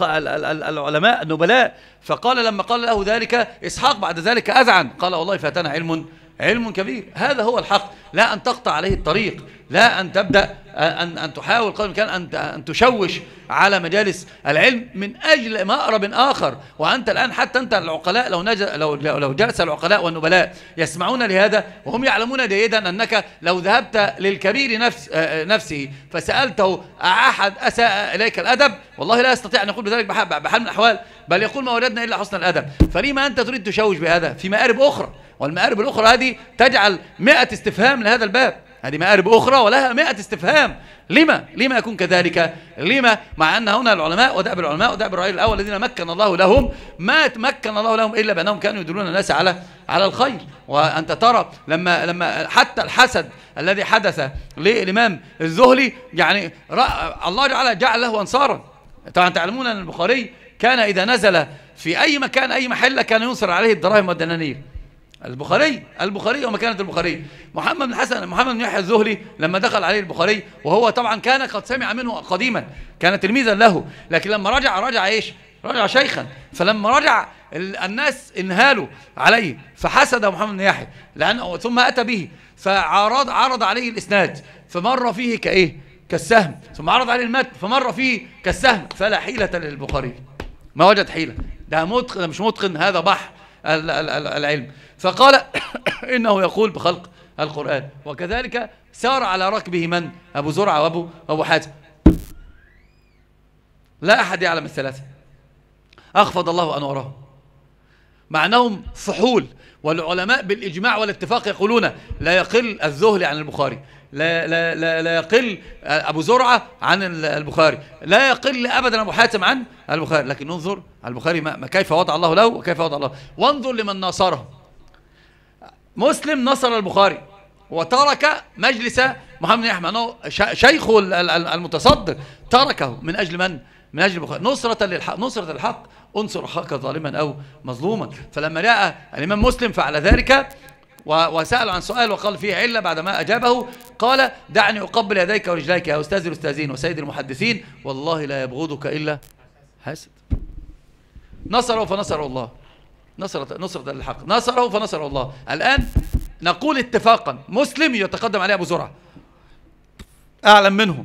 العلماء النبلاء. فقال لما قال له ذلك إسحاق بعد ذلك أذعن، قال والله فاتنا علم علم كبير. هذا هو الحق، لا أن تقطع عليه الطريق، لا أن تبدأ أن أن تحاول قدر الإمكان أن أن تشوش على مجالس العلم من أجل مأرب آخر. وأنت الآن حتى أنت العقلاء لو نج... لو لو جلس العقلاء والنبلاء يسمعون لهذا وهم يعلمون جيدا أنك لو ذهبت للكبير نفس نفسه فسألته أحد أساء إليك الأدب والله لا يستطيع أن يقول بذلك بحال من الأحوال، بل يقول ما وجدنا إلا حسن الأدب. فلما أنت تريد تشوش بهذا في مآرب أخرى؟ والمآرب الأخرى هذه تجعل مئة استفهام لهذا الباب. هذه مآرب أخرى ولها مئة استفهام. لما لما يكون كذلك؟ لما مع أن هنا العلماء ودأب العلماء ودأب الرأي الأول الذين مكن الله لهم ما تمكن الله لهم إلا بأنهم كانوا يدلون الناس على على الخير. وأنت ترى لما لما حتى الحسد الذي حدث للإمام الزهلي يعني الله جعل جعل له أنصارا. طبعا تعلمون أن البخاري كان إذا نزل في أي مكان أي محل كان ينصر عليه الدراهم والدنانير. البخاري البخاري ومكانة البخاري. محمد بن حسن محمد بن يحيى الزهلي لما دخل عليه البخاري وهو طبعا كان قد سمع منه قديما، كان تلميذا له، لكن لما رجع رجع ايش؟ رجع شيخا. فلما رجع الناس انهالوا عليه فحسد محمد بن يحيى لأنه ثم أتى به فعرض عرض عليه الإسناد فمر فيه كايه؟ كالسهم. ثم عرض عليه المتن فمر فيه كالسهم. فلا حيلة للبخاري، ما وجد حيلة. ده متقن مش متقن، هذا بحر العلم. فقال إنه يقول بخلق القرآن. وكذلك سار على ركبه من؟ أبو زرعة وأبو أبو حاتم. لا أحد يعلم الثلاثة. أخفض الله أنواره مع أنهم فحول، والعلماء بالإجماع والاتفاق يقولون لا يقل الذهلي عن البخاري، لا, لا, لا, لا يقل أبو زرعة عن البخاري، لا يقل أبدا أبو حاتم عن البخاري. لكن انظر البخاري ما كيف وضع الله له وكيف وضع الله. وانظر لمن ناصره. مسلم نصر البخاري وترك مجلس محمد بن أحمد، شيخه المتصدر تركه من أجل من؟ من أجل البخاري، نصرة للحق. نصرة الحق، انصر أخاك ظالما أو مظلوما. فلما جاء الإمام مسلم فعل ذلك وسأل عن سؤال وقال فيه علة، بعدما أجابه قال دعني أقبل يديك ورجليك يا أستاذ الأستاذين وسيد المحدثين، والله لا يبغضك إلا حاسد. نصره فنصر الله، نصرة نصرة الحق، نصره فنصر الله. الآن نقول اتفاقا مسلم يتقدم عليه أبو زرعة أعلم منه،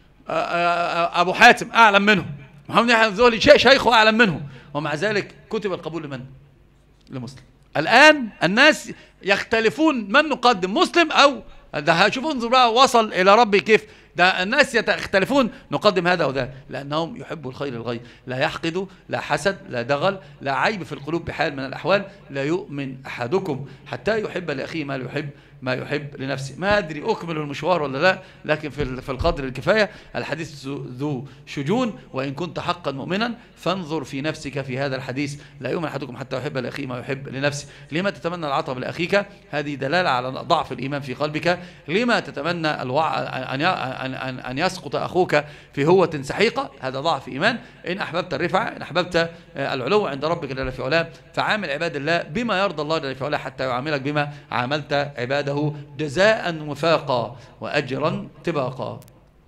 أبو حاتم أعلم منه، محمد بن أحمد الذهلي شيخه أعلم منه، ومع ذلك كتب القبول لمن؟ لمسلم. الآن الناس يختلفون من نقدم، مسلم أو ده. شوفوا انظر بقى وصل إلى ربي كيف. ده الناس يختلفون نقدم هذا وذا، لأنهم يحبوا الخير للغير، لا يحقدوا، لا حسد، لا دغل، لا عيب في القلوب بحال من الأحوال. لا يؤمن أحدكم حتى يحب لأخيه ما يحب ما يحب لنفسه. ما أدري أكمل المشوار ولا لا، لكن في في القدر الكفاية. الحديث ذو شجون، وإن كنت حقا مؤمنا فانظر في نفسك في هذا الحديث. لا يؤمن أحدكم حتى يحب لأخيه ما يحب لنفسه. لما تتمنى العطب لأخيك؟ هذه دلالة على ضعف الإيمان في قلبك. لما تتمنى الوع... أن أن أن يسقط أخوك في هوة سحيقة؟ هذا ضعف إيمان. إن أحببت الرفعة، إن أحببت العلو عند ربك جل في علاه، فعامل عباد الله بما يرضى الله جل في علاه حتى يعاملك بما عاملت عباده جزاء وفاقا وأجرا تباقا.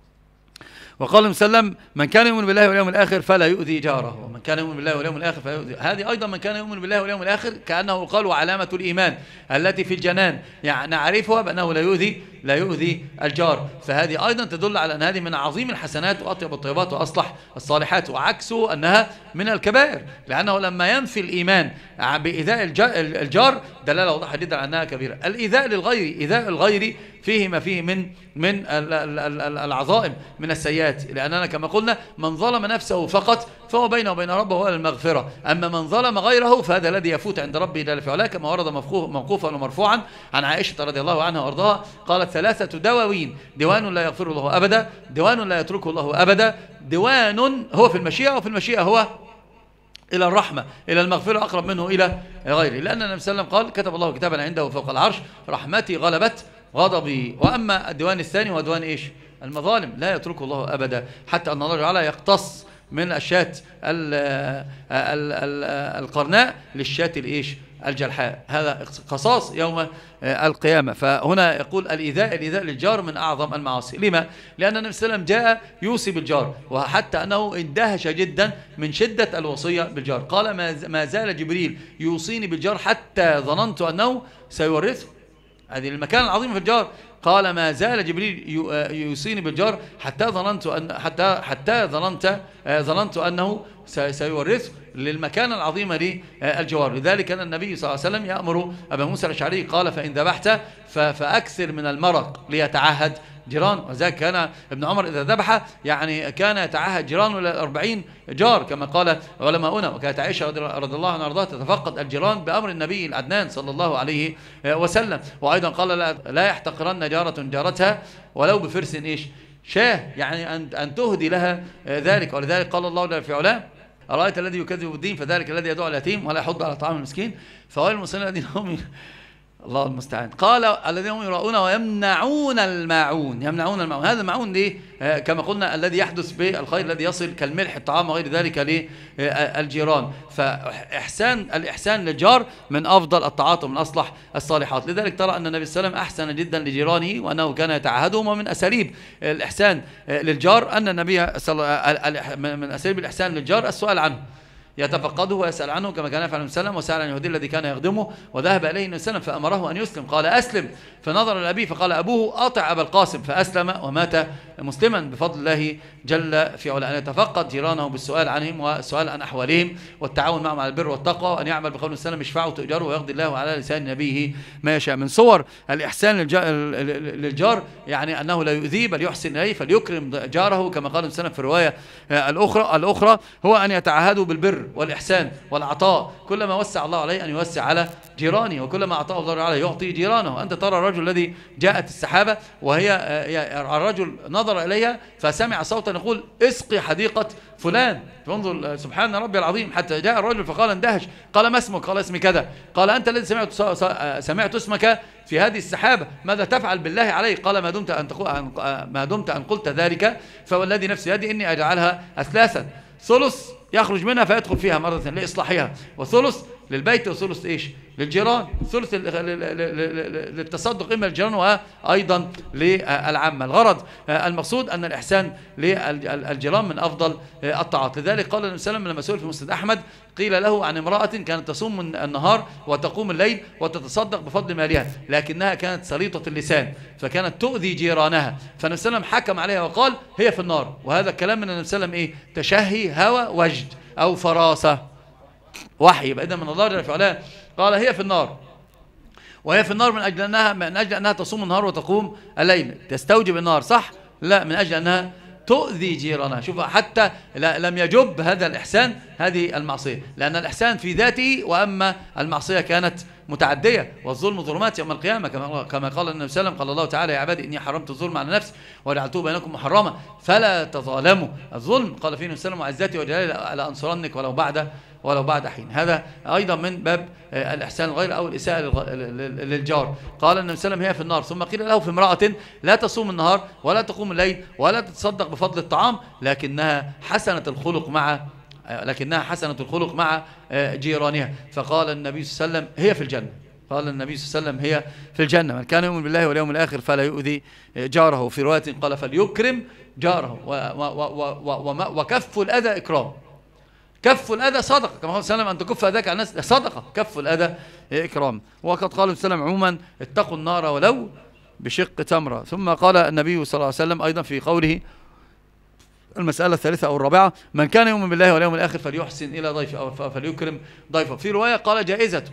وقال مسلم من كان يؤمن بالله واليوم الآخر فلا يؤذي جاره، ومن كان يؤمن بالله واليوم الآخر فلا يؤذي. هذه أيضا من كان يؤمن بالله واليوم الآخر كأنه قال وعلامة الإيمان التي في الجنان، يعني نعرفها بأنه لا يؤذي لا يؤذي الجار. فهذه أيضا تدل على أن هذه من عظيم الحسنات وأطيب الطيبات وأصلح الصالحات، وعكسه أنها من الكبائر، لأنه لما ينفي الإيمان بإيذاء الجار دلالة واضحة جدا على أنها كبيرة. الإيذاء للغير، إيذاء الغير فيه ما فيه من من العظائم من السيئات، لأننا كما قلنا من ظلم نفسه فقط فهو بينه وبين ربه هو المغفرة، أما من ظلم غيره فهذا الذي يفوت عند ربه جل في علاه، كما ورد موقوفا ومرفوعا عن عائشة رضي الله عنها وارضاها قالت ثلاثة دواوين: ديوان لا يغفر الله أبدا، ديوان لا يتركه الله أبدا، ديوان هو في المشيئة، وفي المشيئة هو إلى الرحمة، إلى المغفرة أقرب منه إلى غيره. لأن النبي صلى الله عليه وسلم قال كتب الله كتابا عنده فوق العرش رحمتي غلبت غضبي. وأما الديوان الثاني هو ديوان إيش؟ المظالم، لا يتركه الله أبدا، حتى أن الله تعالى يقتص من الشاة القرناء للشاة الإيش؟ الجلحاء. هذا قصاص يوم القيامة. فهنا يقول الإيذاء الإيذاء للجار من أعظم المعاصي. لما؟ لأن النبي صلى الله عليه وسلم جاء يوصي بالجار، وحتى أنه اندهش جدا من شدة الوصية بالجار. قال ما زال جبريل يوصيني بالجار حتى ظننت أنه سيورثه. هذه المكان العظيم في الجار. قال ما زال جبريل يوصيني بالجار حتى ظننت أن حتى حتى ظننت ظننت أنه سيورثه، للمكان العظيم للجوار. لذلك كان النبي صلى الله عليه وسلم يأمر أبا موسى الأشعري قال فإن ذبحت فأكثر من المرق ليتعهد جيران. وذلك كان ابن عمر إذا ذبح يعني كان يتعهد جيرانه إلى أربعين جار كما قال علماؤنا. وكانت عائشة رضي الله عنها وارضاها تتفقد الجيران بأمر النبي العدنان صلى الله عليه وسلم. وأيضا قال لا يحتقرن جارة جارتها ولو بفرس إيش؟ شاه، يعني أن أن تهدي لها ذلك. ولذلك قال الله جل في علاه أرأيت الذي يكذب بالدين فذلك الذي يدعو اليتيم ولا يحض على طعام المسكين فويل للمصلين الذين هم الله المستعان. قال الذين هم يراؤون ويمنعون الماعون، يمنعون الماعون. هذا الماعون دي كما قلنا الذي يحدث بالخير الذي يصل كالملح الطعام وغير ذلك للجيران. فإحسان الإحسان للجار من أفضل الطاعات ومن أصلح الصالحات. لذلك ترى أن النبي صلى الله عليه وسلم أحسن جدا لجيرانه وأنه كان يتعهدهم. ومن أساليب الإحسان للجار أن النبي من أساليب الإحسان للجار السؤال عنه، يتفقده ويسأل عنه كما كان يفعل النبي صلى الله عليه وسلم. وسأل عن اليهودي الذي كان يخدمه وذهب إليه النبي صلى الله عليه وسلم فأمره أن يسلم، قال أسلم، فنظر لأبيه فقال أبوه أطع أبا القاسم فأسلم ومات مسلما بفضل الله جل في علاه. أن يتفقد جيرانه بالسؤال عنهم والسؤال عن أحوالهم والتعاون معهم على البر والتقوى، وأن يعمل بقول النبي صلى الله عليه وسلم اشفعوا تؤجروا ويقضي الله على لسان نبيه ما يشاء. من صور الإحسان للجار يعني أنه لا يؤذيه بل يحسن إليه، فليكرم جاره كما قال النبي صلى الله عليه وسلم في الرواية الأخرى الأخرى هو أن يتعهدوا بالبر والإحسان والعطاء، كلما وسع الله عليه أن يوسع على جيرانه، وكلما أعطاه الله عليه يعطي جيرانه. أنت ترى الرجل الذي جاءت السحابة وهي الرجل نظر إليها فسمع صوتا يقول اسقي حديقة فلان، فانظر سبحان ربي العظيم، حتى جاء الرجل فقال اندهش، قال ما اسمك؟ قال اسمي كذا. قال أنت الذي سمعت سمعت اسمك في هذه السحابة، ماذا تفعل بالله علي؟ قال ما دمت أن تقول ما دمت أن قلت ذلك فوالذي نفسي يدي إني أجعلها أثلاثا، ثلث يخرج منها فيدخل فيها مرة لإصلاحها، وثلث للبيت، وثلث إيش للجيران، ثلث للتصدق إما للجيران وأيضا للعامة. الغرض المقصود أن الإحسان للجيران من أفضل الطاعات. لذلك قال النبي صلى الله عليه وسلم لما سئل في مسند أحمد قيل له عن امرأة كانت تصوم النهار وتقوم الليل وتتصدق بفضل مالها، لكنها كانت سليطة اللسان فكانت تؤذي جيرانها، فالنبي صلى الله عليه وسلم حكم عليها وقال هي في النار. وهذا الكلام من النبي صلى الله عليه وسلم إيه؟ تشهي هوى وجد أو فراسة وحي، يبقى إذا من الله جل في علاه قال هي في النار، وهي في النار من أجل أنها من أجل أنها تصوم النهار وتقوم الليل، تستوجب النار صح؟ لا، من أجل أنها تؤذي جيرانها. شوف حتى لم يجب هذا الإحسان هذه المعصية، لأن الإحسان في ذاته، وأما المعصية كانت متعدية، والظلم ظلمات يوم القيامة كما قال النبي صلى الله عليه وسلم، قال الله تعالى يا عبادي إني حرمت الظلم على نفسي وجعلته بينكم محرما فلا تظالموا. الظلم قال فيه النبي صلى الله عليه وسلم وعزتي وجلالي لأنصرنك ولو بعد ولو بعد حين. هذا أيضا من باب الإحسان الغير أو الإساءة للجار. قال النبي صلى الله عليه وسلم هي في النار، ثم قيل له في امرأة لا تصوم النهار ولا تقوم الليل ولا تتصدق بفضل الطعام لكنها حسنة الخلق مع لكنها حسنة الخلق مع جيرانها، فقال النبي صلى الله عليه وسلم هي في الجنة. قال النبي صلى الله عليه وسلم هي في الجنة، من كان يؤمن بالله واليوم الآخر فلا يؤذي جاره. في رواية قال فليكرم جاره، وكف الأذى إكرام. كف الأذى صدقة، كما قال صلى الله عليه وسلم أن تكف أذاك عن الناس صدقة، كف الأذى إكرام. وقد قال صلى الله عليه وسلم عموما اتقوا النار ولو بشق تمرة. ثم قال النبي صلى الله عليه وسلم أيضا في قوله المسألة الثالثة أو الرابعة من كان يؤمن بالله واليوم الآخر فليحسن إلى ضيفه أو فليكرم ضيفه. في رواية قال جائزته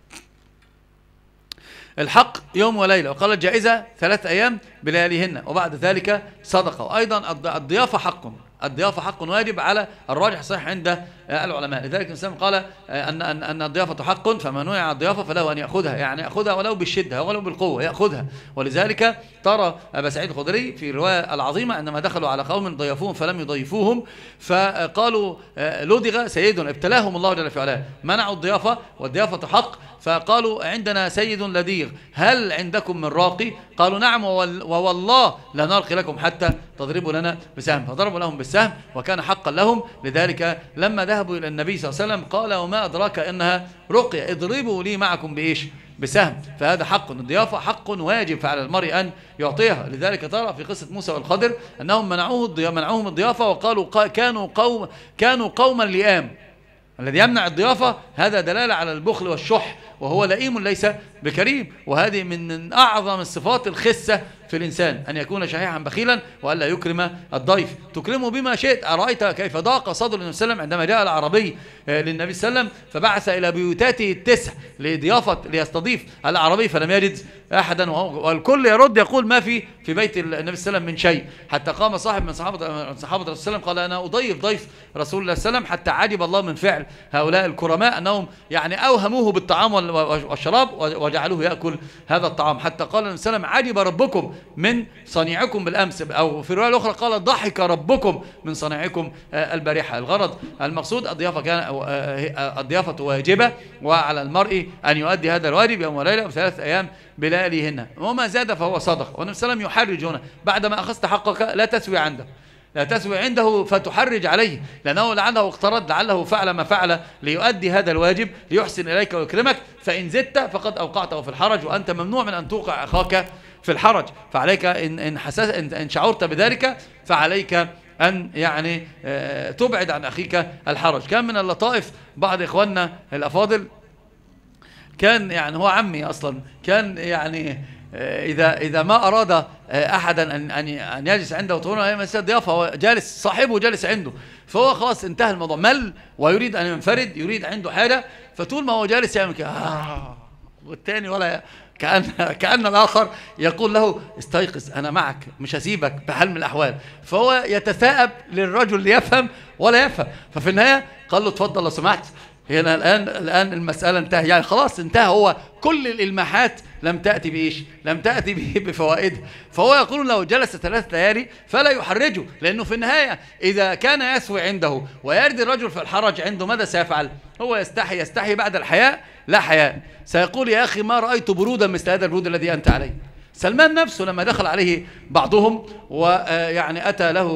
الحق يوم وليلة، وقال الجائزة ثلاث أيام بلياليهن وبعد ذلك صدقة. وأيضا الضيافة حق، الضيافة حق واجب على الراجح صحيح عند العلماء. لذلك الإسلام قال أن أن أن الضيافة حق، فمن نهى عن الضيافة فله أن يأخذها، يعني يأخذها ولو بالشدة ولو بالقوة يأخذها. ولذلك ترى أبا سعيد الخدري في الرواية العظيمة عندما دخلوا على قوم ضيفوهم فلم يضيفوهم فقالوا لدغ سيد ابتلاهم الله جل في علاه، منعوا الضيافة والضيافة حق، فقالوا عندنا سيد لديغ هل عندكم من راقي؟ قالوا نعم ووالله لا نرقي لكم حتى تضربوا لنا بسهم، فضربوا لهم بالسهم وكان حقا لهم. لذلك لما ذهبوا إلى النبي صلى الله عليه وسلم قال وما أدراك أنها رقية، اضربوا لي معكم بإيش؟ بسهم. فهذا حق، الضيافة حق واجب فعلى المرء أن يعطيها. لذلك ترى في قصة موسى والخضر أنهم منعوه منعوهم الضيافة وقالوا كانوا قوم كانوا قوما لئام. الذي يمنع الضيافة هذا دلالة على البخل والشح، وهو لئيم ليس بكريم، وهذه من أعظم الصفات الخسة في الإنسان أن يكون شحيحا بخيلا وألا يكرم الضيف. تكرمه بما شئت. أرأيت كيف ضاق صدر النبي صلى الله عليه وسلم عندما جاء العربي للنبي صلى الله عليه وسلم فبعث إلى بيوتاته التسع لضيافة ليستضيف العربي فلم يجد أحدا، والكل يرد يقول ما في في بيت النبي صلى الله عليه وسلم من شيء، حتى قام صاحب من صحابة من صحابة الرسول صلى الله عليه وسلم قال أنا أضيف ضيف رسول الله صلى الله عليه وسلم، حتى عجب الله من فعل هؤلاء الكرماء أنهم يعني أوهموه بالطعام والشراب وجعلوه يأكل هذا الطعام، حتى قال النبي صلى الله عليه وسلم عجب ربكم من صنيعكم بالأمس، أو في الرواية الأخرى قال ضحك ربكم من صنيعكم البارحة. الغرض المقصود الضيافة كان الضيافة واجبة، وعلى المرء أن يؤدي هذا الواجب يوم وليلة وثلاث أيام بلياليهن، وما زاد فهو صدقة. والنبي صلى الله عليه وسلم يحرج هنا بعدما أخذت حقك لا تسوي عنده لا تسوي عنده فتحرج عليه، لأنه لعله اقترض، لعله فعل ما فعل ليؤدي هذا الواجب ليحسن إليك ويكرمك، فإن زدت فقد أوقعته في الحرج، وأنت ممنوع من أن توقع أخاك في الحرج. فعليك إن إن حسس إن شعرت بذلك فعليك أن يعني تبعد عن أخيك الحرج. كان من اللطائف بعض إخواننا الأفاضل كان يعني هو عمي أصلا، كان يعني إذا إذا ما أراد أحدا أن أن أن يجلس عنده وتكون هي مسألة ضيافة، هو جالس صاحبه جالس عنده، فهو خلاص انتهى الموضوع، مل ويريد أن ينفرد، يريد عنده حاجة، فطول ما هو جالس يعمل كده آه والتاني ولا كأن, كأن الآخر يقول له استيقظ أنا معك مش هسيبك بحال من الأحوال. فهو يتثاءب للرجل ليفهم ولا يفهم. ففي النهاية قال له اتفضل لو سمحت، هنا الآن الآن المسألة انتهى، يعني خلاص انتهى. هو كل الإلماحات لم تأتي بإيش؟ لم تأتي بفوائد. فهو يقول لو جلس ثلاث ليالي فلا يحرجه، لأنه في النهاية إذا كان يسوي عنده ويرد الرجل في الحرج عنده ماذا سيفعل؟ هو يستحي يستحي بعد الحياء لا حياء، سيقول يا أخي ما رأيت برودا مثل هذا البرود الذي أنت عليه. سلمان نفسه لما دخل عليه بعضهم ويعني أتى له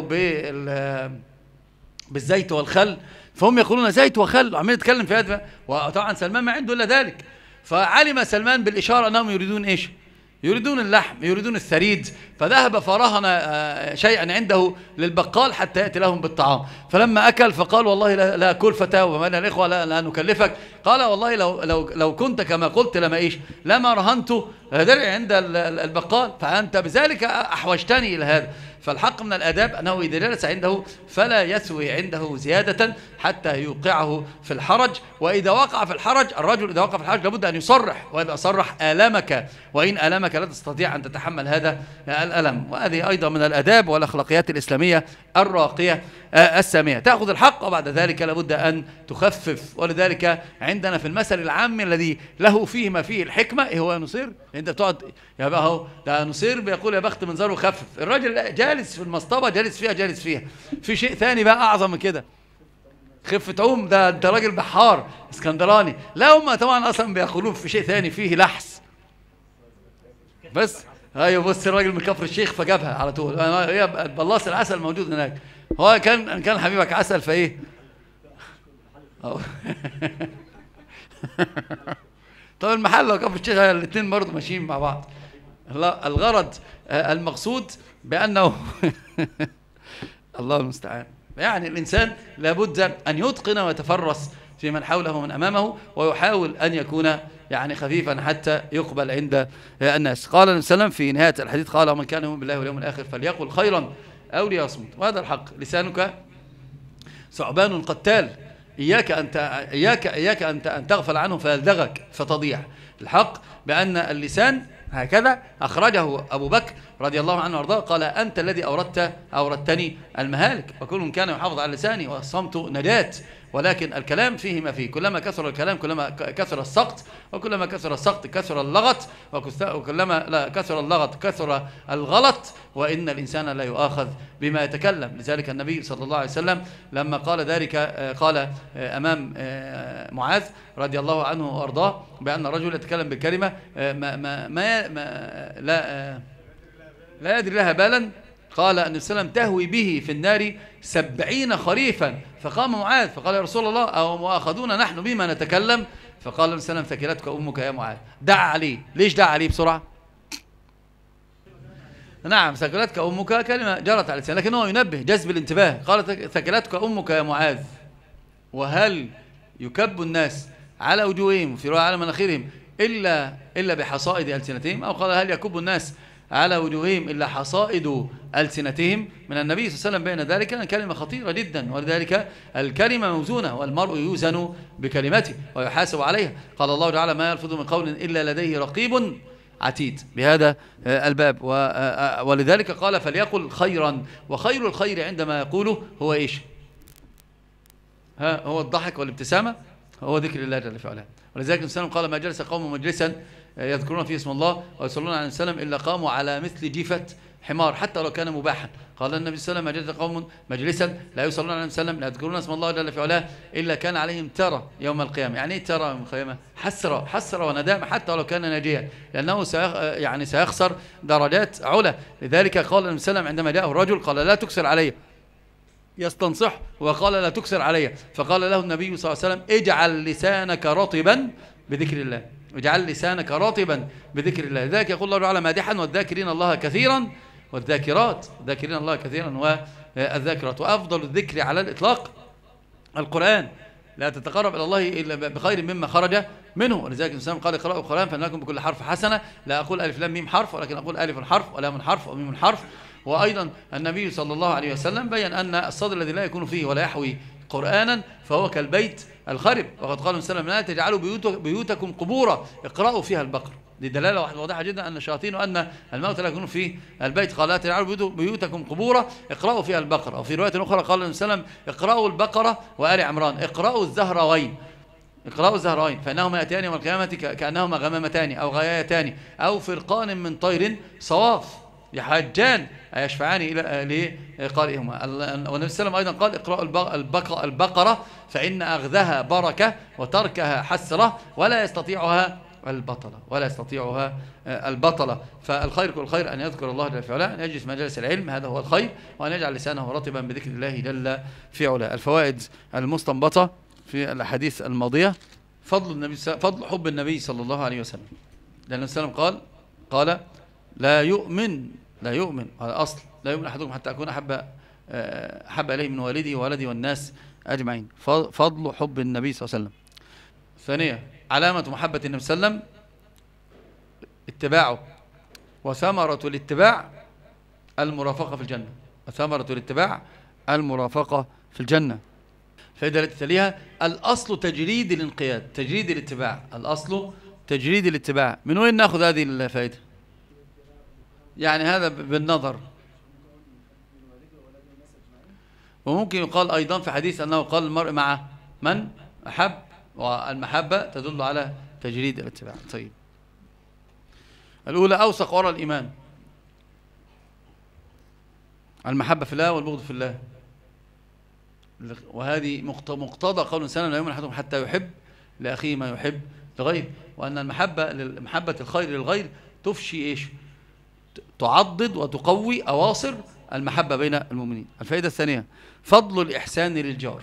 بالزيت والخل، فهم يقولون زيت وخل وعمال يتكلم في هذا، وطبعا سلمان ما عنده إلا ذلك. فعلم سلمان بالإشارة أنهم يريدون إيش؟ يريدون اللحم، يريدون الثريد، فذهب فرهن شيئا عنده للبقال حتى يأتي لهم بالطعام. فلما أكل فقال والله لا, لا كلفة وما لنا الإخوة لا, لا نكلفك. قال والله لو, لو, لو كنت كما قلت لما إيش لما رهنت درعي عند البقال، فأنت بذلك أحوجتني إلى هذا. فالحق من الآداب أنه إذا جلس عنده فلا يسوي عنده زيادة حتى يوقعه في الحرج. وإذا وقع في الحرج الرجل إذا وقع في الحرج لابد أن يصرح، وإذا صرح آلمك وإن آلمك لا تستطيع أن تتحمل هذا الألم. وهذه أيضا من الآداب والأخلاقيات الإسلامية الراقية السامية. تأخذ الحق وبعد ذلك لابد أن تخفف. ولذلك عندنا في المثل العام الذي له فيه ما فيه الحكمة إيه هو يا نصير؟ أنت بتقعد يا بقى هو ده نصير بيقول يا بخت منظره وخفف. الراجل جالس في المصطبة جالس فيها جالس فيها. في شيء ثاني بقى أعظم من كده، خفة عوم، ده أنت راجل بحار اسكندراني. لا هم طبعا أصلا بيقولون في شيء ثاني فيه لحس. بس ايوه بص الراجل من كفر الشيخ فجابها على طول. هي بلاص العسل موجود هناك. هو كان كان حبيبك عسل فايه؟ طب المحل وكفر الشيخ الاثنين برضه ماشيين مع بعض. لا الغرض المقصود بأنه الله المستعان. يعني الإنسان لابد أن يتقن ويتفرس في من حوله من أمامه، ويحاول أن يكون يعني خفيفا حتى يقبل عند الناس. قال النبي صلى الله عليه وسلم في نهاية الحديث قال من كان يؤمن بالله واليوم الآخر فليقل خيرا أو ليصمت. وهذا الحق. لسانك ثعبان قتال، إياك أن إياك إياك أن تغفل عنه فيلدغك فتضيع. الحق بأن اللسان هكذا أخرجه أبو بكر رضي الله عنه وارضاه قال أنت الذي أوردت أوردتني المهالك، وكل كان يحافظ على لساني والصمت نجاة. ولكن الكلام فيه ما فيه، كلما كثر الكلام كلما كثر السقط، وكلما كثر السقط كثر اللغط، وكلما لا كثر اللغط كثر الغلط، وإن الإنسان لا يؤاخذ بما يتكلم. لذلك النبي صلى الله عليه وسلم لما قال ذلك قال أمام معاذ رضي الله عنه وأرضاه بأن الرجل يتكلم بالكلمة ما, ما, ما, ما لا لا يدري لها بالا، قال النبي صلى الله عليه وسلم تهوي به في النار سبعين خريفا. فقام معاذ فقال يا رسول الله أو مؤاخذون نحن بما نتكلم؟ فقال النبي صلى الله عليه وسلم ثكلتك أمك يا معاذ. دع عليه. ليش دع عليه بسرعة؟ نعم ثكلتك أمك كلمة جرت على لسانه، لكن هو ينبه جذب الانتباه. قال ثكلتك أمك يا معاذ. وهل يكب الناس على وجوههم في رواية على مناخرهم إلا إلا بحصائد ألسنتهم؟ أو قال هل يكب الناس على وجوههم إلا حصائد ألسنتهم؟ من النبي صلى الله عليه وسلم بين ذلك أن كلمة خطيرة جدا، ولذلك الكلمة موزونة والمرء يوزن بكلمته ويحاسب عليها. قال الله تعالى ما يلفظ من قول إلا لديه رقيب عتيد بهذا الباب. ولذلك قال فليقل خيرا. وخير الخير عندما يقوله هو إيش؟ ها هو الضحك والابتسامة، هو ذكر الله جل في علاه. ولذلك النبي صلى الله عليه وسلم قال ما جلس قوم مجلسا يذكرون فيه اسم الله ويصلون على النبي صلى الله عليه وسلم إلا قاموا على مثل جيفة حمار حتى لو كان مباحا. قال النبي صلى الله عليه وسلم ما جلس قوم مجلسا لا يصلون على النبي صلى الله عليه وسلم لا يذكرون اسم الله جل في علاه إلا كان عليهم ترى يوم القيامة. يعني ايه ترى يوم القيامة؟ حسرة حسرة وندامة حتى لو كان ناجيا، لأنه سيخ يعني سيخسر درجات علا. لذلك قال النبي صلى الله عليه وسلم عندما جاءه الرجل قال لا تكسر علي، يستنصح وقال لا تكسر علي. فقال له النبي صلى الله عليه وسلم اجعل لسانك رطبا بذكر الله، اجعل لسانك رطبا بذكر الله. لذلك يقول الله تعالى مادحا والذاكرين الله كثيرا والذاكرات، الذاكرين الله كثيرا والذاكرات. وأفضل الذكر على الإطلاق القرآن، لا تتقرب إلى الله إلا بخير مما خرج منه. ولذلك الإنسان قال اقرأوا القرآن فإنكم بكل حرف حسنة. لا أقول ألف لام ميم حرف، ولكن أقول ألف حرف ولام حرف وميم حرف. وأيضا النبي صلى الله عليه وسلم بيّن أن الصدر الذي لا يكون فيه ولا يحوي قرآنا فهو كالبيت الخرب. وقد قال النبي صلى الله عليه وسلم لا تجعلوا بيوتكم قبورا اقرأوا فيها البقر. دي دلالة واضحة جدا أن الشياطين وأن الموت لا يكونوا في البيت. قال لا تجعلوا بيوتكم قبورا اقرأوا فيها البقرة. وفي رواية أخرى قال النبي صلى الله عليه وسلم اقرأوا البقرة وآل عمران، اقرأوا الزهراوين، اقرأوا الزهراوين فإنهما يأتيان يوم القيامة كأنهما غمامتان أو غيايتان أو فرقان من طير صواف يحاجان يشفعان إلى لقارئهما. والنبي صلى الله عليه وسلم أيضا قال اقرأوا البقرة فإن أخذها بركة وتركها حسرة ولا يستطيعها البطلة ولا يستطيعها البطلة. فالخير كل الخير أن يذكر الله جل في علاه، أن يجلس مجالس العلم، هذا هو الخير، وأن يجعل لسانه رطبا بذكر الله جل في علاه. الفوائد المستنبطة في الأحاديث الماضية: فضل النبي فضل حب النبي صلى الله عليه وسلم، لأن النبي صلى الله عليه وسلم قال قال لا يؤمن لا يؤمن على أصل لا يؤمن أحدكم حتى أكون أحب أحب إليه من والدي وولدي والناس أجمعين. فضل حب النبي صلى الله عليه وسلم. ثانية: علامة محبة النبي صلى الله عليه وسلم اتباعه، وثمرة الاتباع المرافقة في الجنة، وثمرة الاتباع المرافقة في الجنة. فإذا التي تليها: الأصل تجريد الانقياد، تجريد الاتباع، الأصل تجريد الاتباع. من وين نأخذ هذه الفائدة؟ يعني هذا بالنظر. وممكن يقال أيضا في حديث أنه قال المرء مع من أحب، والمحبة تدل على تجريد الاتباع. طيب، الأولى: أوثق وراء الإيمان، المحبة في الله والبغض في الله. وهذه مقتضى قول الإنسان لا يؤمن أحدكم حتى يحب لأخيه ما يحب لغيره، وأن المحبة محبة الخير للغير تفشي إيش؟ تعضد وتقوي أواصر المحبة بين المؤمنين. الفائدة الثانية: فضل الإحسان للجار.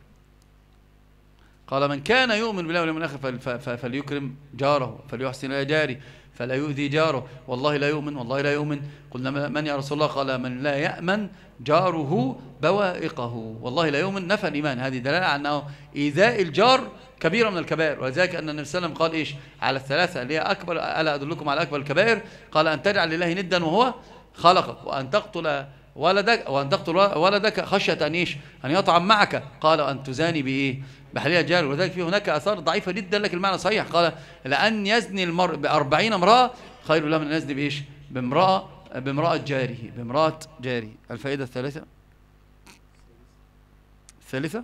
قال: من كان يؤمن بالله واليوم الآخر فليكرم جاره، فليحسن إلى جاره، فلا يؤذي جاره. والله لا يؤمن، والله لا يؤمن. قلنا: من يا رسول الله؟ قال: من لا يأمن جاره بوائقه. والله لا يؤمن نفى الإيمان. هذه دلالة على أنه إيذاء الجار كبيرة من الكبائر، ولذلك أن النبي صلى الله عليه وسلم قال إيش على الثلاثة اللي هي أكبر: ألا أدلكم على أكبر الكبائر؟ قال: أن تجعل لله ندا وهو خلقك، وأن تقتل ولدك وأن تقتل ولدك خشية أن إيش أن يطعم معك. قال: وأن تزاني بإيه؟ بحليل الجار. ولذلك في هناك آثار ضعيفة جدا لكن المعنى صحيح. قال: لأن يزني المرء بأربعين امرأة خير له من أن يزني بإيش؟ بامرأة بامرأة جاره بامرأة جاره. الفائدة الثالثة الثالثة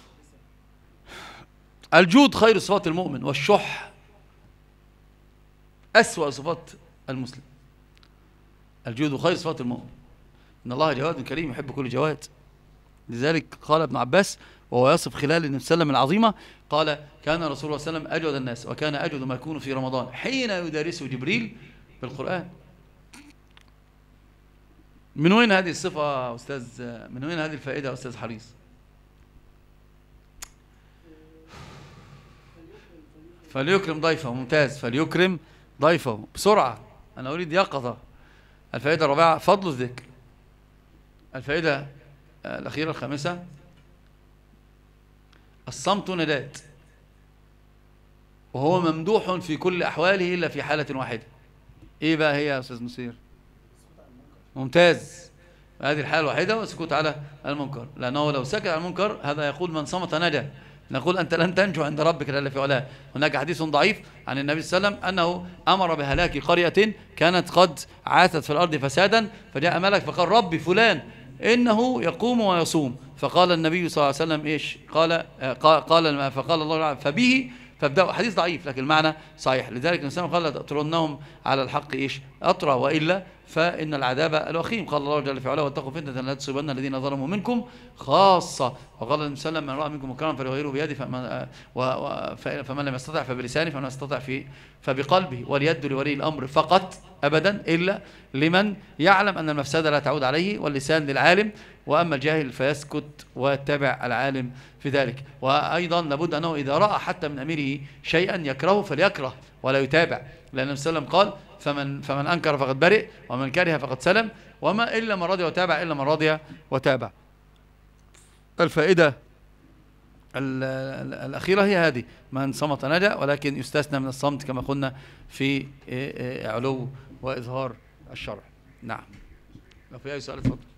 الجود خير صفات المؤمن، والشح أسوأ صفات المسلم. الجود خير صفات المؤمن، إن الله جواد كريم يحب كل جواد. لذلك قال ابن عباس وهو يصف خلال النبي صلى الله عليه وسلم العظيمة، قال: كان رسول الله صلى الله عليه وسلم أجود الناس، وكان أجود ما يكون في رمضان حين يدارسه جبريل بالقرآن. من وين هذه الصفة أستاذ؟ من وين هذه الفائدة أستاذ حريص؟ فليكرم ضيفه. ممتاز، فليكرم ضيفه. بسرعة، أنا أريد يقظة. الفائدة الرابعة: فضل الذكر. الفائدة الأخيرة الخامسة: الصمت نداة، وهو ممدوح في كل أحواله إلا في حالة واحدة. إيه بقى هي يا أستاذ نصير؟ ممتاز، هذه الحالة الواحدة، والسكوت على المنكر، لأنه لو سكت على المنكر هذا يقول: من صمت نجا. نقول: أنت لن تنجو عند ربك إلا في علاه. هناك حديث ضعيف عن النبي صلى الله عليه وسلم أنه أمر بهلاك قرية كانت قد عاثت في الأرض فسادا، فجاء ملك فقال: ربي فلان إنه يقوم ويصوم. فقال النبي صلى الله عليه وسلم إيش؟ قال قال فقال الله فبه فابدأوا. حديث ضعيف لكن المعنى صحيح. لذلك النبي صلى الله عليه وسلم قال: تأطرنهم على الحق إيش أطرى، وإلا فإن العذاب الوخيم. قال الله جل في علاه: واتقوا فتنة لا تصيبن الذين ظلموا منكم خاصة. وقال النبي صلى الله عليه وسلم: من رأى منكم منكرا فليغيره بيده، فمن, فمن لم يستطع فبلسانه، فمن لم يستطع في فبقلبه. واليد لولي الأمر فقط أبدا، إلا لمن يعلم أن المفسدة لا تعود عليه، واللسان للعالم، وأما الجاهل فيسكت ويتبع العالم في ذلك. وأيضا لابد أنه إذا رأى حتى من أميره شيئا يكرهه فليكره ولا يتابع، لأن النبي صلى الله عليه وسلم قال: فمن, فمن أنكر فقد برئ، ومن كره فقد سلم، وما إلا من رضي وتابع إلا من رضي وتابع. الفائدة الأخيرة هي هذه: من صمت نجا، ولكن يستثنى من الصمت كما قلنا في علو وإظهار الشرع. نعم، لو في أي سؤال اتفضل.